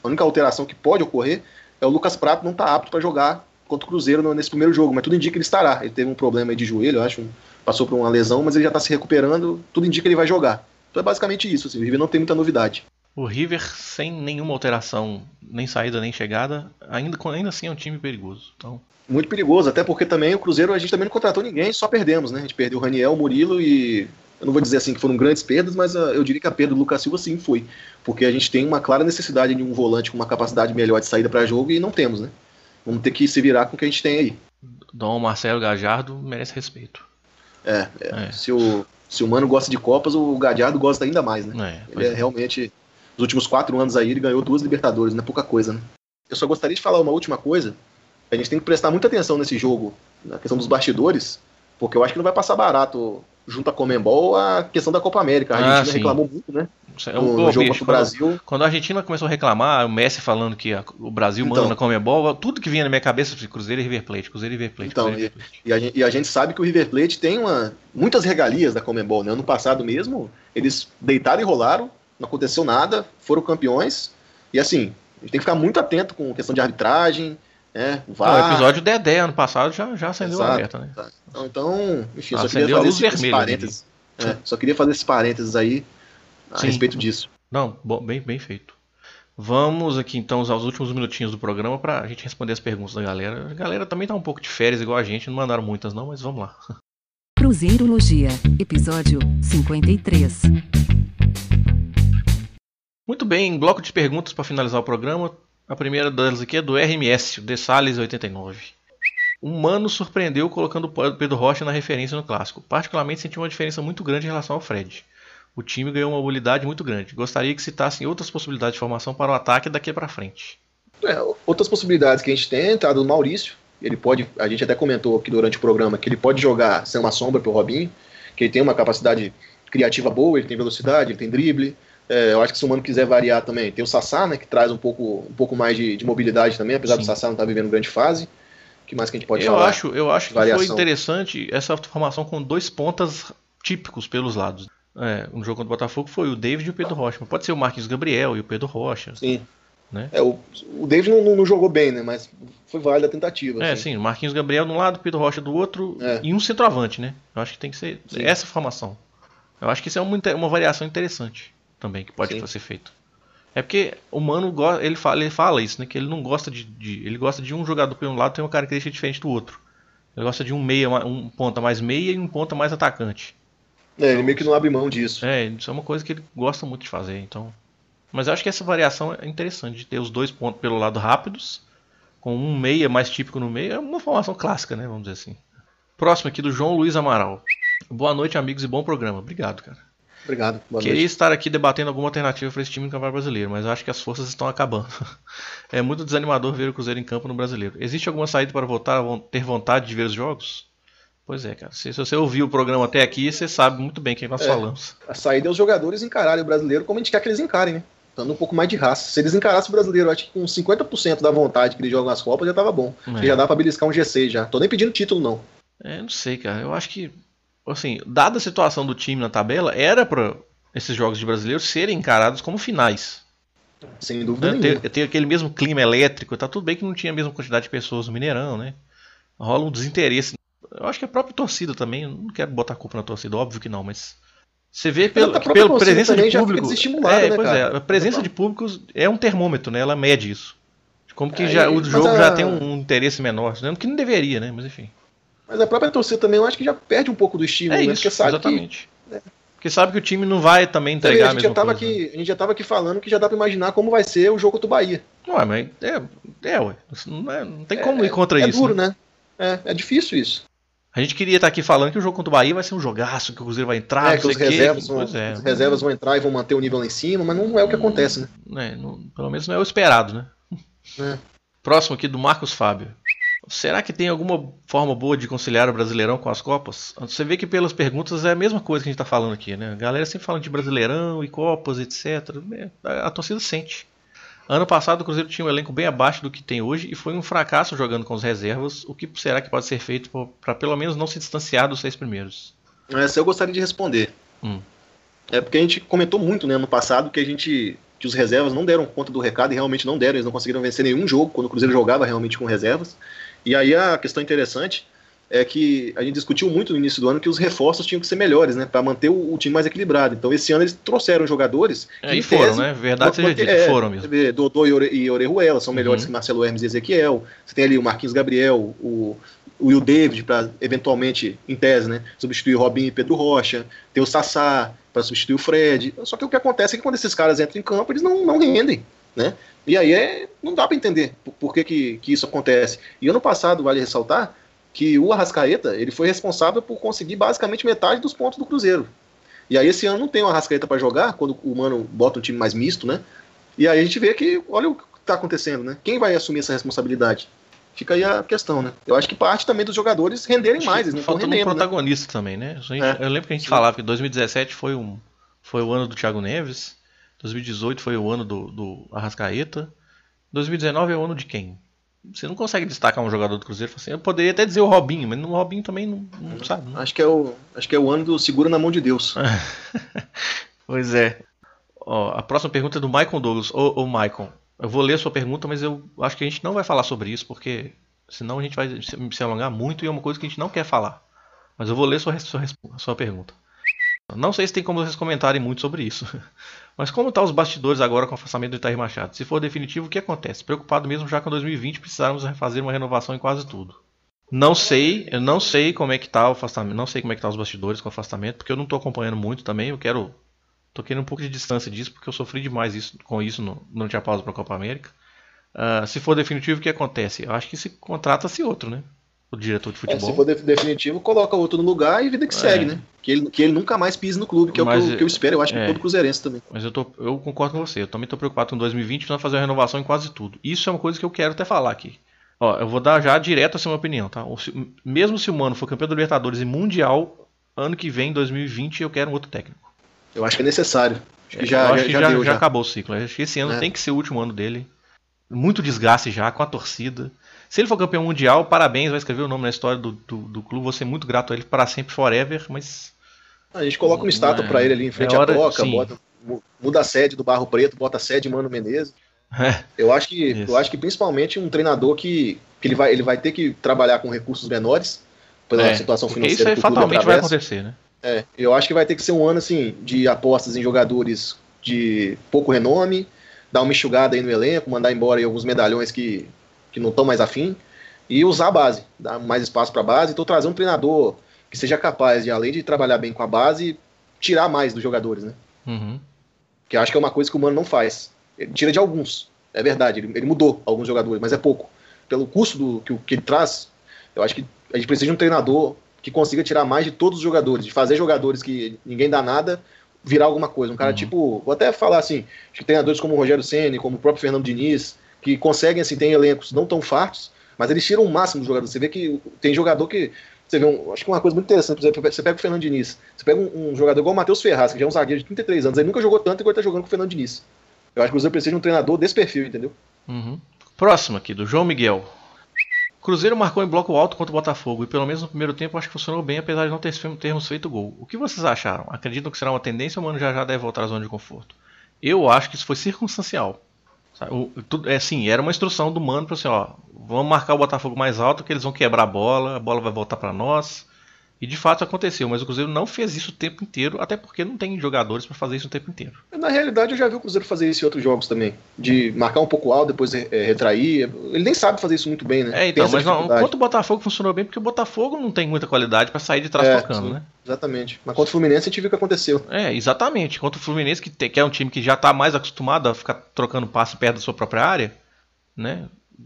A única alteração que pode ocorrer é o Lucas Prato não estar tá apto para jogar contra o Cruzeiro nesse primeiro jogo, mas tudo indica que ele estará. Ele teve um problema aí de joelho, eu acho, um, passou por uma lesão, mas ele já está se recuperando, tudo indica que ele vai jogar. Então é basicamente isso, assim, o River não tem muita novidade. O River, sem nenhuma alteração, nem saída nem chegada, ainda, ainda assim é um time perigoso. Então... Muito perigoso, até porque também o Cruzeiro, a gente também não contratou ninguém, só perdemos, né? A gente perdeu o Raniel, o Murilo e... Eu não vou dizer assim que foram grandes perdas, mas uh, eu diria que a perda do Lucas Silva sim foi. Porque a gente tem uma clara necessidade de um volante com uma capacidade melhor de saída para jogo e não temos, né? Vamos ter que se virar com o que a gente tem aí. Dom Marcelo Gajardo merece respeito. É, é. é. Se, o, se o Mano gosta de Copas, o Gajardo gosta ainda mais, né? É, ele é, é realmente... Nos últimos quatro anos aí ele ganhou duas Libertadores, não é pouca coisa, né? Eu só gostaria de falar uma última coisa. A gente tem que prestar muita atenção nesse jogo, na questão dos bastidores, porque eu acho que não vai passar barato junto à Conmebol a questão da Copa América. A Argentina ah, reclamou muito, né? É um no, no jogo contra o Brasil. Quando a Argentina começou a reclamar, o Messi falando que a, o Brasil então, manda na Conmebol, tudo que vinha na minha cabeça foi Cruzeiro e River Plate, Cruzeiro e River Plate. Então, Cruzeiro e, e, a gente, e a gente sabe que o River Plate tem uma, muitas regalias da Conmebol, né? Ano passado mesmo, eles deitaram e rolaram, não aconteceu nada, foram campeões, e assim, a gente tem que ficar muito atento com questão de arbitragem, né? O V A R. Não, o episódio Dedé ano passado já, já acendeu a alerta, né? Tá. Então, então, enfim, só queria fazer esse, esse parênteses. É, só queria fazer esses parênteses aí a Sim. respeito disso. Não, bom, bem, bem feito. Vamos aqui então usar os últimos minutinhos do programa para a gente responder as perguntas da galera. A galera também tá um pouco de férias igual a gente, não mandaram muitas não, mas vamos lá. Cruzeirologia, episódio cinquenta e três. Muito bem, bloco de perguntas para finalizar o programa. A primeira delas aqui é do R M S, o De Salles oitenta e nove. O Mano surpreendeu colocando o Pedro Rocha na referência no clássico. Particularmente senti uma diferença muito grande em relação ao Fred. O time ganhou uma mobilidade muito grande. Gostaria que citassem outras possibilidades de formação para o ataque daqui para frente. É, outras possibilidades que a gente tem é a entrada do Maurício. Ele pode, a gente até comentou aqui durante o programa que ele pode jogar sem uma sombra para o Robinho, que ele tem uma capacidade criativa boa, ele tem velocidade, ele tem drible. É, eu acho que se o Mano quiser variar também, tem o Sassá, né, que traz um pouco, um pouco mais de, de mobilidade também, apesar Sim. do Sassá não estar vivendo grande fase. O que mais que a gente pode eu falar? Acho, eu acho que variação. Foi interessante essa formação com dois pontas típicos pelos lados. É, no jogo contra o Botafogo foi o David e o Pedro Rocha. Mas pode ser o Marquinhos Gabriel e o Pedro Rocha. Sim. Né? É, o, o David não, não jogou bem, né? Mas foi válida a tentativa. É, assim. sim. O Marquinhos Gabriel de um lado, o Pedro Rocha do outro é. E um centroavante, né? Eu acho que tem que ser sim. essa formação. Eu acho que isso é uma, uma variação interessante também que pode sim. ser feito. É porque o Mano ele fala, ele fala isso, né? Que ele não gosta de, de. Ele gosta de um jogador por um lado tem uma característica diferente do outro. Ele gosta de um meia, um ponta mais meia e um ponta mais atacante. É, ele meio que não abre mão disso. É, isso é uma coisa que ele gosta muito de fazer, então. Mas eu acho que essa variação é interessante, de ter os dois pontos pelo lado rápidos, com um meia mais típico no meio, é uma formação clássica, né? Vamos dizer assim. Próximo aqui do João Luiz Amaral. Boa noite, amigos, e bom programa. Obrigado, cara. Obrigado. Boa Queria noite. estar aqui debatendo alguma alternativa para esse time no Campeonato Brasileiro, mas eu acho que as forças estão acabando. É muito desanimador ver o Cruzeiro em campo no Brasileiro. Existe alguma saída para voltar a ter vontade de ver os jogos? Pois é, cara. Se, se você ouviu o programa até aqui, você sabe muito bem quem nós é, falamos. A saída é os jogadores encararem o brasileiro como a gente quer que eles encarem, né? Dando um pouco mais de raça. Se eles encarassem o brasileiro, eu acho que com cinquenta por cento da vontade que eles jogam nas Copas já tava bom. É. Já dá pra beliscar um G seis já. Tô nem pedindo título, não. É, não sei, cara. Eu acho que, assim, dada a situação do time na tabela, era pra esses jogos de brasileiro serem encarados como finais. Sem dúvida né? nenhuma. Ter, ter aquele mesmo clima elétrico, tá tudo bem que não tinha a mesma quantidade de pessoas no Mineirão, né? Rola um desinteresse. Eu acho que a própria torcida também, eu não quero botar a culpa na torcida, óbvio que não, mas você vê pelo, pela presença de público. É, né, pois cara? é, a presença de públicos é um termômetro, né? Ela mede isso. Como que é, já, o jogo a... já tem um, um interesse menor, né? Que não deveria, né? Mas enfim. Mas a própria torcida também eu acho que já perde um pouco do estímulo, é né? Isso, Porque sabe exatamente. Que, né? Porque sabe que o time não vai também entregar a, gente a mesma já tava coisa. Aqui, a gente já estava aqui falando que já dá para imaginar como vai ser o jogo contra o Bahia. Ué, mas é, é ué. Não, é, não tem como é, ir contra é isso. É duro, né? né? É, é difícil isso. A gente queria estar aqui falando que o jogo contra o Bahia vai ser um jogaço, que o Cruzeiro vai entrar, é, que os reservas, que... vão, é. as reservas vão entrar e vão manter o nível lá em cima, mas não é o que acontece, né? É, não, pelo menos não é o esperado, né? É. Próximo aqui do Marcos Fábio. Será que tem alguma forma boa de conciliar o Brasileirão com as Copas? Você vê que pelas perguntas é a mesma coisa que a gente está falando aqui, né? A galera sempre falando de Brasileirão e Copas, etcétera. A, a torcida sente. Ano passado o Cruzeiro tinha um elenco bem abaixo do que tem hoje e foi um fracasso jogando com as reservas. O que será que pode ser feito para pelo menos não se distanciar dos seis primeiros? Essa eu gostaria de responder. Hum. É porque a gente comentou muito, né, ano passado que a gente que os reservas não deram conta do recado e realmente não deram, eles não conseguiram vencer nenhum jogo quando o Cruzeiro jogava realmente com reservas. E aí a questão interessante é que a gente discutiu muito no início do ano que os reforços tinham que ser melhores, né, para manter o, o time mais equilibrado. Então esse ano eles trouxeram jogadores que é, e foram, tese, né? Verdade seja dita, é, foram mesmo. Dodô e, Ore, e Orejuela são melhores uhum. que Marcelo Hermes e Ezequiel. Você tem ali o Marquinhos Gabriel, o, o Will David para eventualmente, em tese, né, substituir o Robinho e Pedro Rocha. Tem o Sassá para substituir o Fred. Só que o que acontece é que quando esses caras entram em campo, eles não, não rendem, né? E aí é, não dá para entender por, por que, que, que isso acontece. E ano passado, vale ressaltar, que o Arrascaeta ele foi responsável por conseguir basicamente metade dos pontos do Cruzeiro. E aí esse ano não tem o Arrascaeta para jogar, quando o Mano bota um time mais misto, né? E aí a gente vê que, olha o que está acontecendo, né? Quem vai assumir essa responsabilidade? Fica aí a questão, né? Eu acho que parte também dos jogadores renderem acho mais, eles não estão rendendo. Falta um protagonista, né? Também, né? Gente, é. Eu lembro que a gente Sim. falava que dois mil e dezessete foi, um, foi o ano do Thiago Neves, dois mil e dezoito foi o ano do, do Arrascaeta, dois mil e dezenove é o ano de quem? Você não consegue destacar um jogador do Cruzeiro assim. Eu poderia até dizer o Robinho, mas o Robinho também não, não sabe. Né? Acho, que é o, acho que é o ano do segura na mão de Deus. Pois é. Ó, a próxima pergunta é do Michael Douglas. Ô, ô Michael, eu vou ler a sua pergunta, mas eu acho que a gente não vai falar sobre isso, porque senão a gente vai se alongar muito e é uma coisa que a gente não quer falar. Mas eu vou ler a sua, sua, sua pergunta. Não sei se tem como vocês comentarem muito sobre isso. Mas como estão os bastidores agora com o afastamento do Itair Machado? Se for definitivo, o que acontece? Preocupado mesmo já que em dois mil e vinte precisarmos fazer uma renovação em quase tudo. Não sei, eu não sei como é que está o afastamento, não sei como é que tá os bastidores com o afastamento, porque eu não estou acompanhando muito também. Eu quero, tô querendo um pouco de distância disso, porque eu sofri demais isso, com isso no, durante a pausa para a Copa América. Uh, se for definitivo, o que acontece? Eu acho que se contrata-se outro, né? O diretor de futebol. É, se for definitivo, coloca outro no lugar e vida que é. segue, né? Que ele, que ele nunca mais pise no clube, que Mas, é o que eu, que eu espero, eu acho, é, que todo cruzeirense também. Mas eu, tô, eu concordo com você, eu também estou preocupado com dois mil e vinte, precisando fazer uma renovação em quase tudo. Isso é uma coisa que eu quero até falar aqui. Ó, eu vou dar já direto essa minha opinião, tá? Mesmo se o Mano for campeão da Libertadores e Mundial, ano que vem, dois mil e vinte, eu quero um outro técnico. Eu acho que é necessário. Acho que é, já, eu acho já, que já, já, deu, já já acabou o ciclo. Acho que esse ano é. tem que ser o último ano dele. Muito desgaste já com a torcida. Se ele for campeão mundial, parabéns, vai escrever o nome na história do, do, do clube. Vou ser muito grato a ele para sempre, forever, mas... A gente coloca uma estátua é, para ele ali em frente é hora, à toca, bota, muda a sede do Barro Preto, bota a sede Mano Menezes. É, eu, acho que, eu acho que principalmente um treinador que, que ele, vai, ele vai ter que trabalhar com recursos menores, pela é, situação financeira isso aí fatalmente vai acontecer, né? É, eu acho que vai ter que ser um ano assim, de apostas em jogadores de pouco renome, dar uma enxugada aí no elenco, mandar embora aí alguns medalhões que, que não estão mais afim, e usar a base, dar mais espaço para a base. Então trazer um treinador que seja capaz de, além de trabalhar bem com a base, tirar mais dos jogadores, né? Uhum. Que eu acho que é uma coisa que o Mano não faz. Ele tira de alguns, é verdade, ele, ele mudou alguns jogadores, mas é pouco. Pelo custo do, que, que ele traz, eu acho que a gente precisa de um treinador que consiga tirar mais de todos os jogadores, de fazer jogadores que ninguém dá nada virar alguma coisa. Um cara uhum. tipo, vou até falar assim, acho que treinadores como o Rogério Ceni, como o próprio Fernando Diniz, que conseguem, assim, tem elencos não tão fartos, mas eles tiram o máximo dos jogadores. Você vê que tem jogador que... Você vê, um, acho que uma coisa muito interessante, por exemplo, você pega o Fernando Diniz, você pega um, um jogador igual o Matheus Ferraz, que já é um zagueiro de trinta e três anos, ele nunca jogou tanto igual ele tá jogando com o Fernando Diniz. Eu acho que o Cruzeiro precisa de um treinador desse perfil, entendeu? Uhum. Próximo aqui, do João Miguel. Cruzeiro marcou em bloco alto contra o Botafogo e pelo menos no primeiro tempo acho que funcionou bem, apesar de não ter, termos feito gol. O que vocês acharam? Acreditam que será uma tendência ou o Mano já já deve voltar à zona de conforto? Eu acho que isso foi circunstancial. O, tudo, é assim, era uma instrução do Mano para assim, ó, vamos marcar o Botafogo mais alto que eles vão quebrar a bola, a bola vai voltar para nós. E de fato aconteceu, mas o Cruzeiro não fez isso o tempo inteiro, até porque não tem jogadores para fazer isso o tempo inteiro. Na realidade eu já vi o Cruzeiro fazer isso em outros jogos também, de marcar um pouco alto, depois é, retrair. Ele nem sabe fazer isso muito bem, né? É, então, mas não, contra o Botafogo funcionou bem, porque o Botafogo não tem muita qualidade para sair de trás é, tocando, sim, né? Exatamente. Mas contra o Fluminense a gente viu o que aconteceu. É, exatamente. Contra o Fluminense, que, te, que é um time que já está mais acostumado a ficar trocando passe perto da sua própria área, né?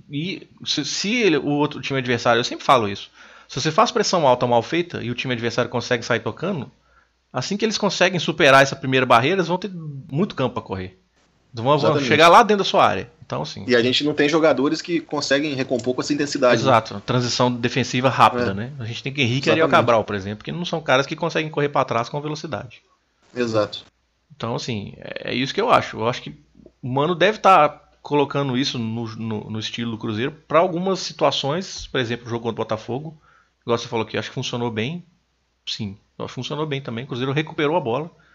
E se, se ele, o outro time adversário, eu sempre falo isso, se você faz pressão alta mal feita e o time adversário consegue sair tocando, assim que eles conseguem superar essa primeira barreira, eles vão ter muito campo para correr. Vão, vão chegar lá dentro da sua área. Então, assim, e a gente não tem jogadores que conseguem recompor com essa intensidade. Exato, né? Transição defensiva rápida, é. né? A gente tem que Henrique e Ariel Cabral, por exemplo, que não são caras que conseguem correr para trás com velocidade. Exato. Então, assim, é isso que eu acho. Eu acho que o Mano deve estar tá colocando isso no, no, no estilo do Cruzeiro para algumas situações, por exemplo, o jogo contra o Botafogo. Igual você falou que acho que funcionou bem. Sim, acho que funcionou bem também. O Cruzeiro recuperou a bola.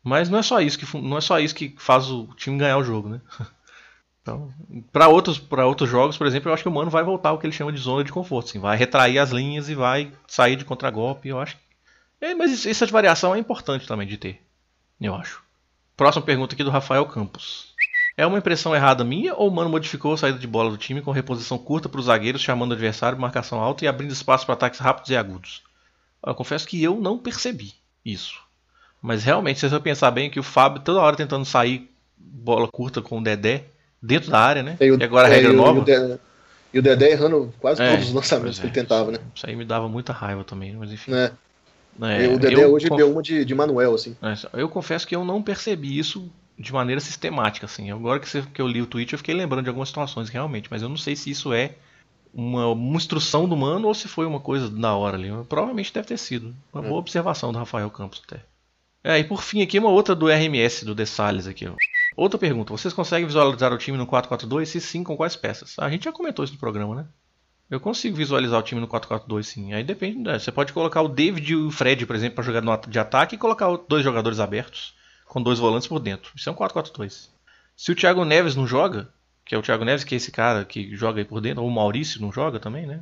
Mas não é só isso que, não é só isso que faz o time ganhar o jogo, né? Então, para outros, para outros jogos, por exemplo, eu acho que o Mano vai voltar ao que ele chama de zona de conforto. Assim, vai retrair as linhas e vai sair de contragolpe. Eu acho que... é, mas essa variação é importante também de ter, eu acho. Próxima pergunta aqui do Rafael Campos. É uma impressão errada minha ou o Mano modificou a saída de bola do time com reposição curta para os zagueiros, chamando o adversário, marcação alta e abrindo espaço para ataques rápidos e agudos? Eu confesso que eu não percebi isso. Mas realmente, se você pensar bem que o Fábio toda hora tentando sair bola curta com o Dedé dentro da área, né? E, o, e agora a é, regra e nova. O Dedé, e o Dedé errando quase é, todos os lançamentos é, que ele tentava, né? Isso aí me dava muita raiva também, mas enfim. É. É, e o Dedé eu, hoje conf... deu uma de, de Manuel, assim. Eu confesso que eu não percebi isso de maneira sistemática, assim. Agora que, você, que eu li o tweet, eu fiquei lembrando de algumas situações realmente, mas eu não sei se isso é uma, uma instrução do Mano ou se foi uma coisa da hora ali. Provavelmente deve ter sido. Uma boa observação do Rafael Campos até. É, e por fim aqui uma outra do R M S, do The Salles aqui, ó. Outra pergunta, vocês conseguem visualizar o time no quatro quatro dois? Se sim, com quais peças? A gente já comentou isso no programa, né? Eu consigo visualizar o time no quatro quatro dois, sim. Aí depende, né? Você pode colocar o David e o Fred, por exemplo, para jogar no de ataque e colocar dois jogadores abertos com dois volantes por dentro. Isso é um quatro quatro dois. Se o Thiago Neves não joga, que é o Thiago Neves, que é esse cara que joga aí por dentro, ou o Maurício não joga também, né?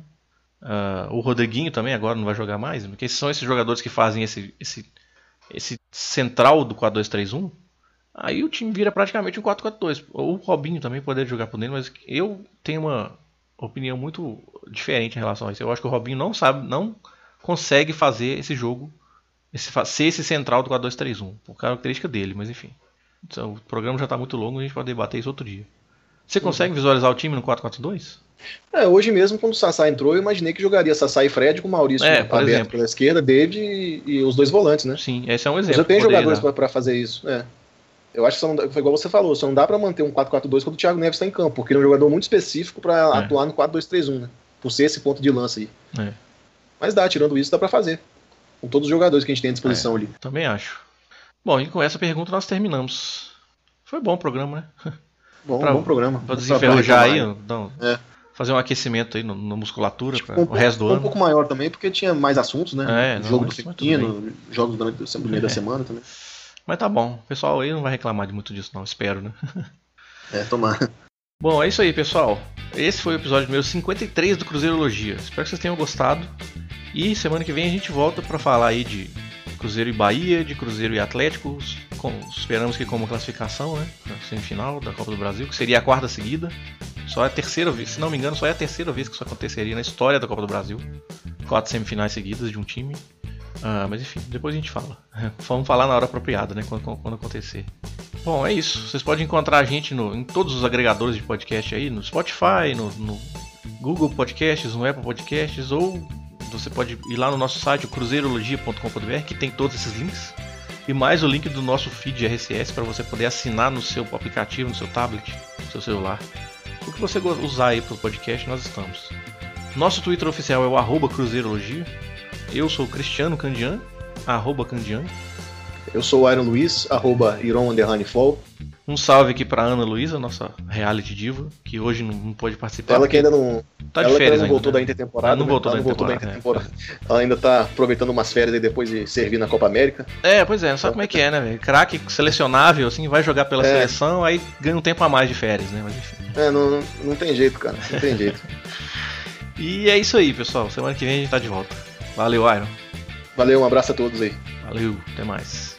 Uh, o Rodriguinho também agora não vai jogar mais, porque são esses jogadores que fazem esse, esse, esse central do quatro dois três um. Aí o time vira praticamente um quatro quatro dois. Ou o Robinho também poderia jogar por dentro, mas eu tenho uma opinião muito diferente em relação a isso. Eu acho que o Robinho não sabe, não consegue fazer esse jogo, esse, ser esse central do quatro dois três um, por característica dele, mas enfim. Então, o programa já está muito longo, a gente pode debater isso outro dia. Você consegue visualizar o time no quatro quatro dois? É, hoje mesmo, quando o Sassá entrou, eu imaginei que jogaria Sassá e Fred com o Maurício é, aberto exemplo. pela esquerda, David e, e os dois volantes, né? Sim, esse é um exemplo. Você tem jogadores para fazer isso, é. Eu acho que só não, foi igual você falou, só não dá pra manter um quatro quatro dois quando o Thiago Neves está em campo, porque ele é um jogador muito específico pra é. atuar no quatro dois três um, né? Por ser esse ponto de lança aí. É. Mas dá, tirando isso, dá pra fazer. Com todos os jogadores que a gente tem à disposição é, ali. Também acho. Bom, e com essa pergunta nós terminamos. Foi bom o programa, né? Bom, pra, bom programa. Pra desenferrujar aí, então, é. fazer um aquecimento aí na musculatura para o resto do um ano. Um pouco maior também, porque tinha mais assuntos, né? É, o jogo não, do feminino, jogos durante o meio da semana também. Mas tá bom, o pessoal aí não vai reclamar de muito disso não, espero, né? É, tomar. Bom, é isso aí, pessoal. Esse foi o episódio número cinquenta e três do Cruzeirologia. Espero que vocês tenham gostado. E semana que vem a gente volta para falar aí de Cruzeiro e Bahia, de Cruzeiro e Atlético. Com, esperamos que como classificação, né? Na semifinal da Copa do Brasil, que seria a quarta seguida. Só é a terceira vez, se não me engano, só é a terceira vez que isso aconteceria na história da Copa do Brasil. Quatro semifinais seguidas de um time. Ah, mas enfim, depois a gente fala. Vamos falar na hora apropriada, né? Quando, quando acontecer. Bom, é isso. Vocês podem encontrar a gente no, em todos os agregadores de podcast aí, no Spotify, no, no Google Podcasts, no Apple Podcasts, ou você pode ir lá no nosso site, o cruzeirologia ponto com ponto b r, que tem todos esses links. E mais o link do nosso feed R S S para você poder assinar no seu aplicativo, no seu tablet, no seu celular. O que você usar aí para o podcast, nós estamos. Nosso Twitter oficial é o arroba Cruzeirologia. Eu sou o Cristiano Candian, arroba Candian. Eu sou o Iron Luiz, arroba Iron Underline Fall. Um salve aqui pra Ana Luísa, nossa reality diva, que hoje não, não pôde participar. Ela que ainda não, tá de ela férias não ainda, voltou né? da intertemporada. Ela não né? voltou, ela da, não voltou intertemporada, da intertemporada. É. Ela ainda tá aproveitando umas férias aí depois de servir na Copa América. É, pois é, não sabe como é que é, né, velho? Craque selecionável, assim, vai jogar pela é. seleção, aí ganha um tempo a mais de férias, né? Mas enfim. É, não, não tem jeito, cara. Não tem jeito. E é isso aí, pessoal. Semana que vem a gente tá de volta. Valeu, Iron. Valeu, um abraço a todos aí. Valeu, até mais.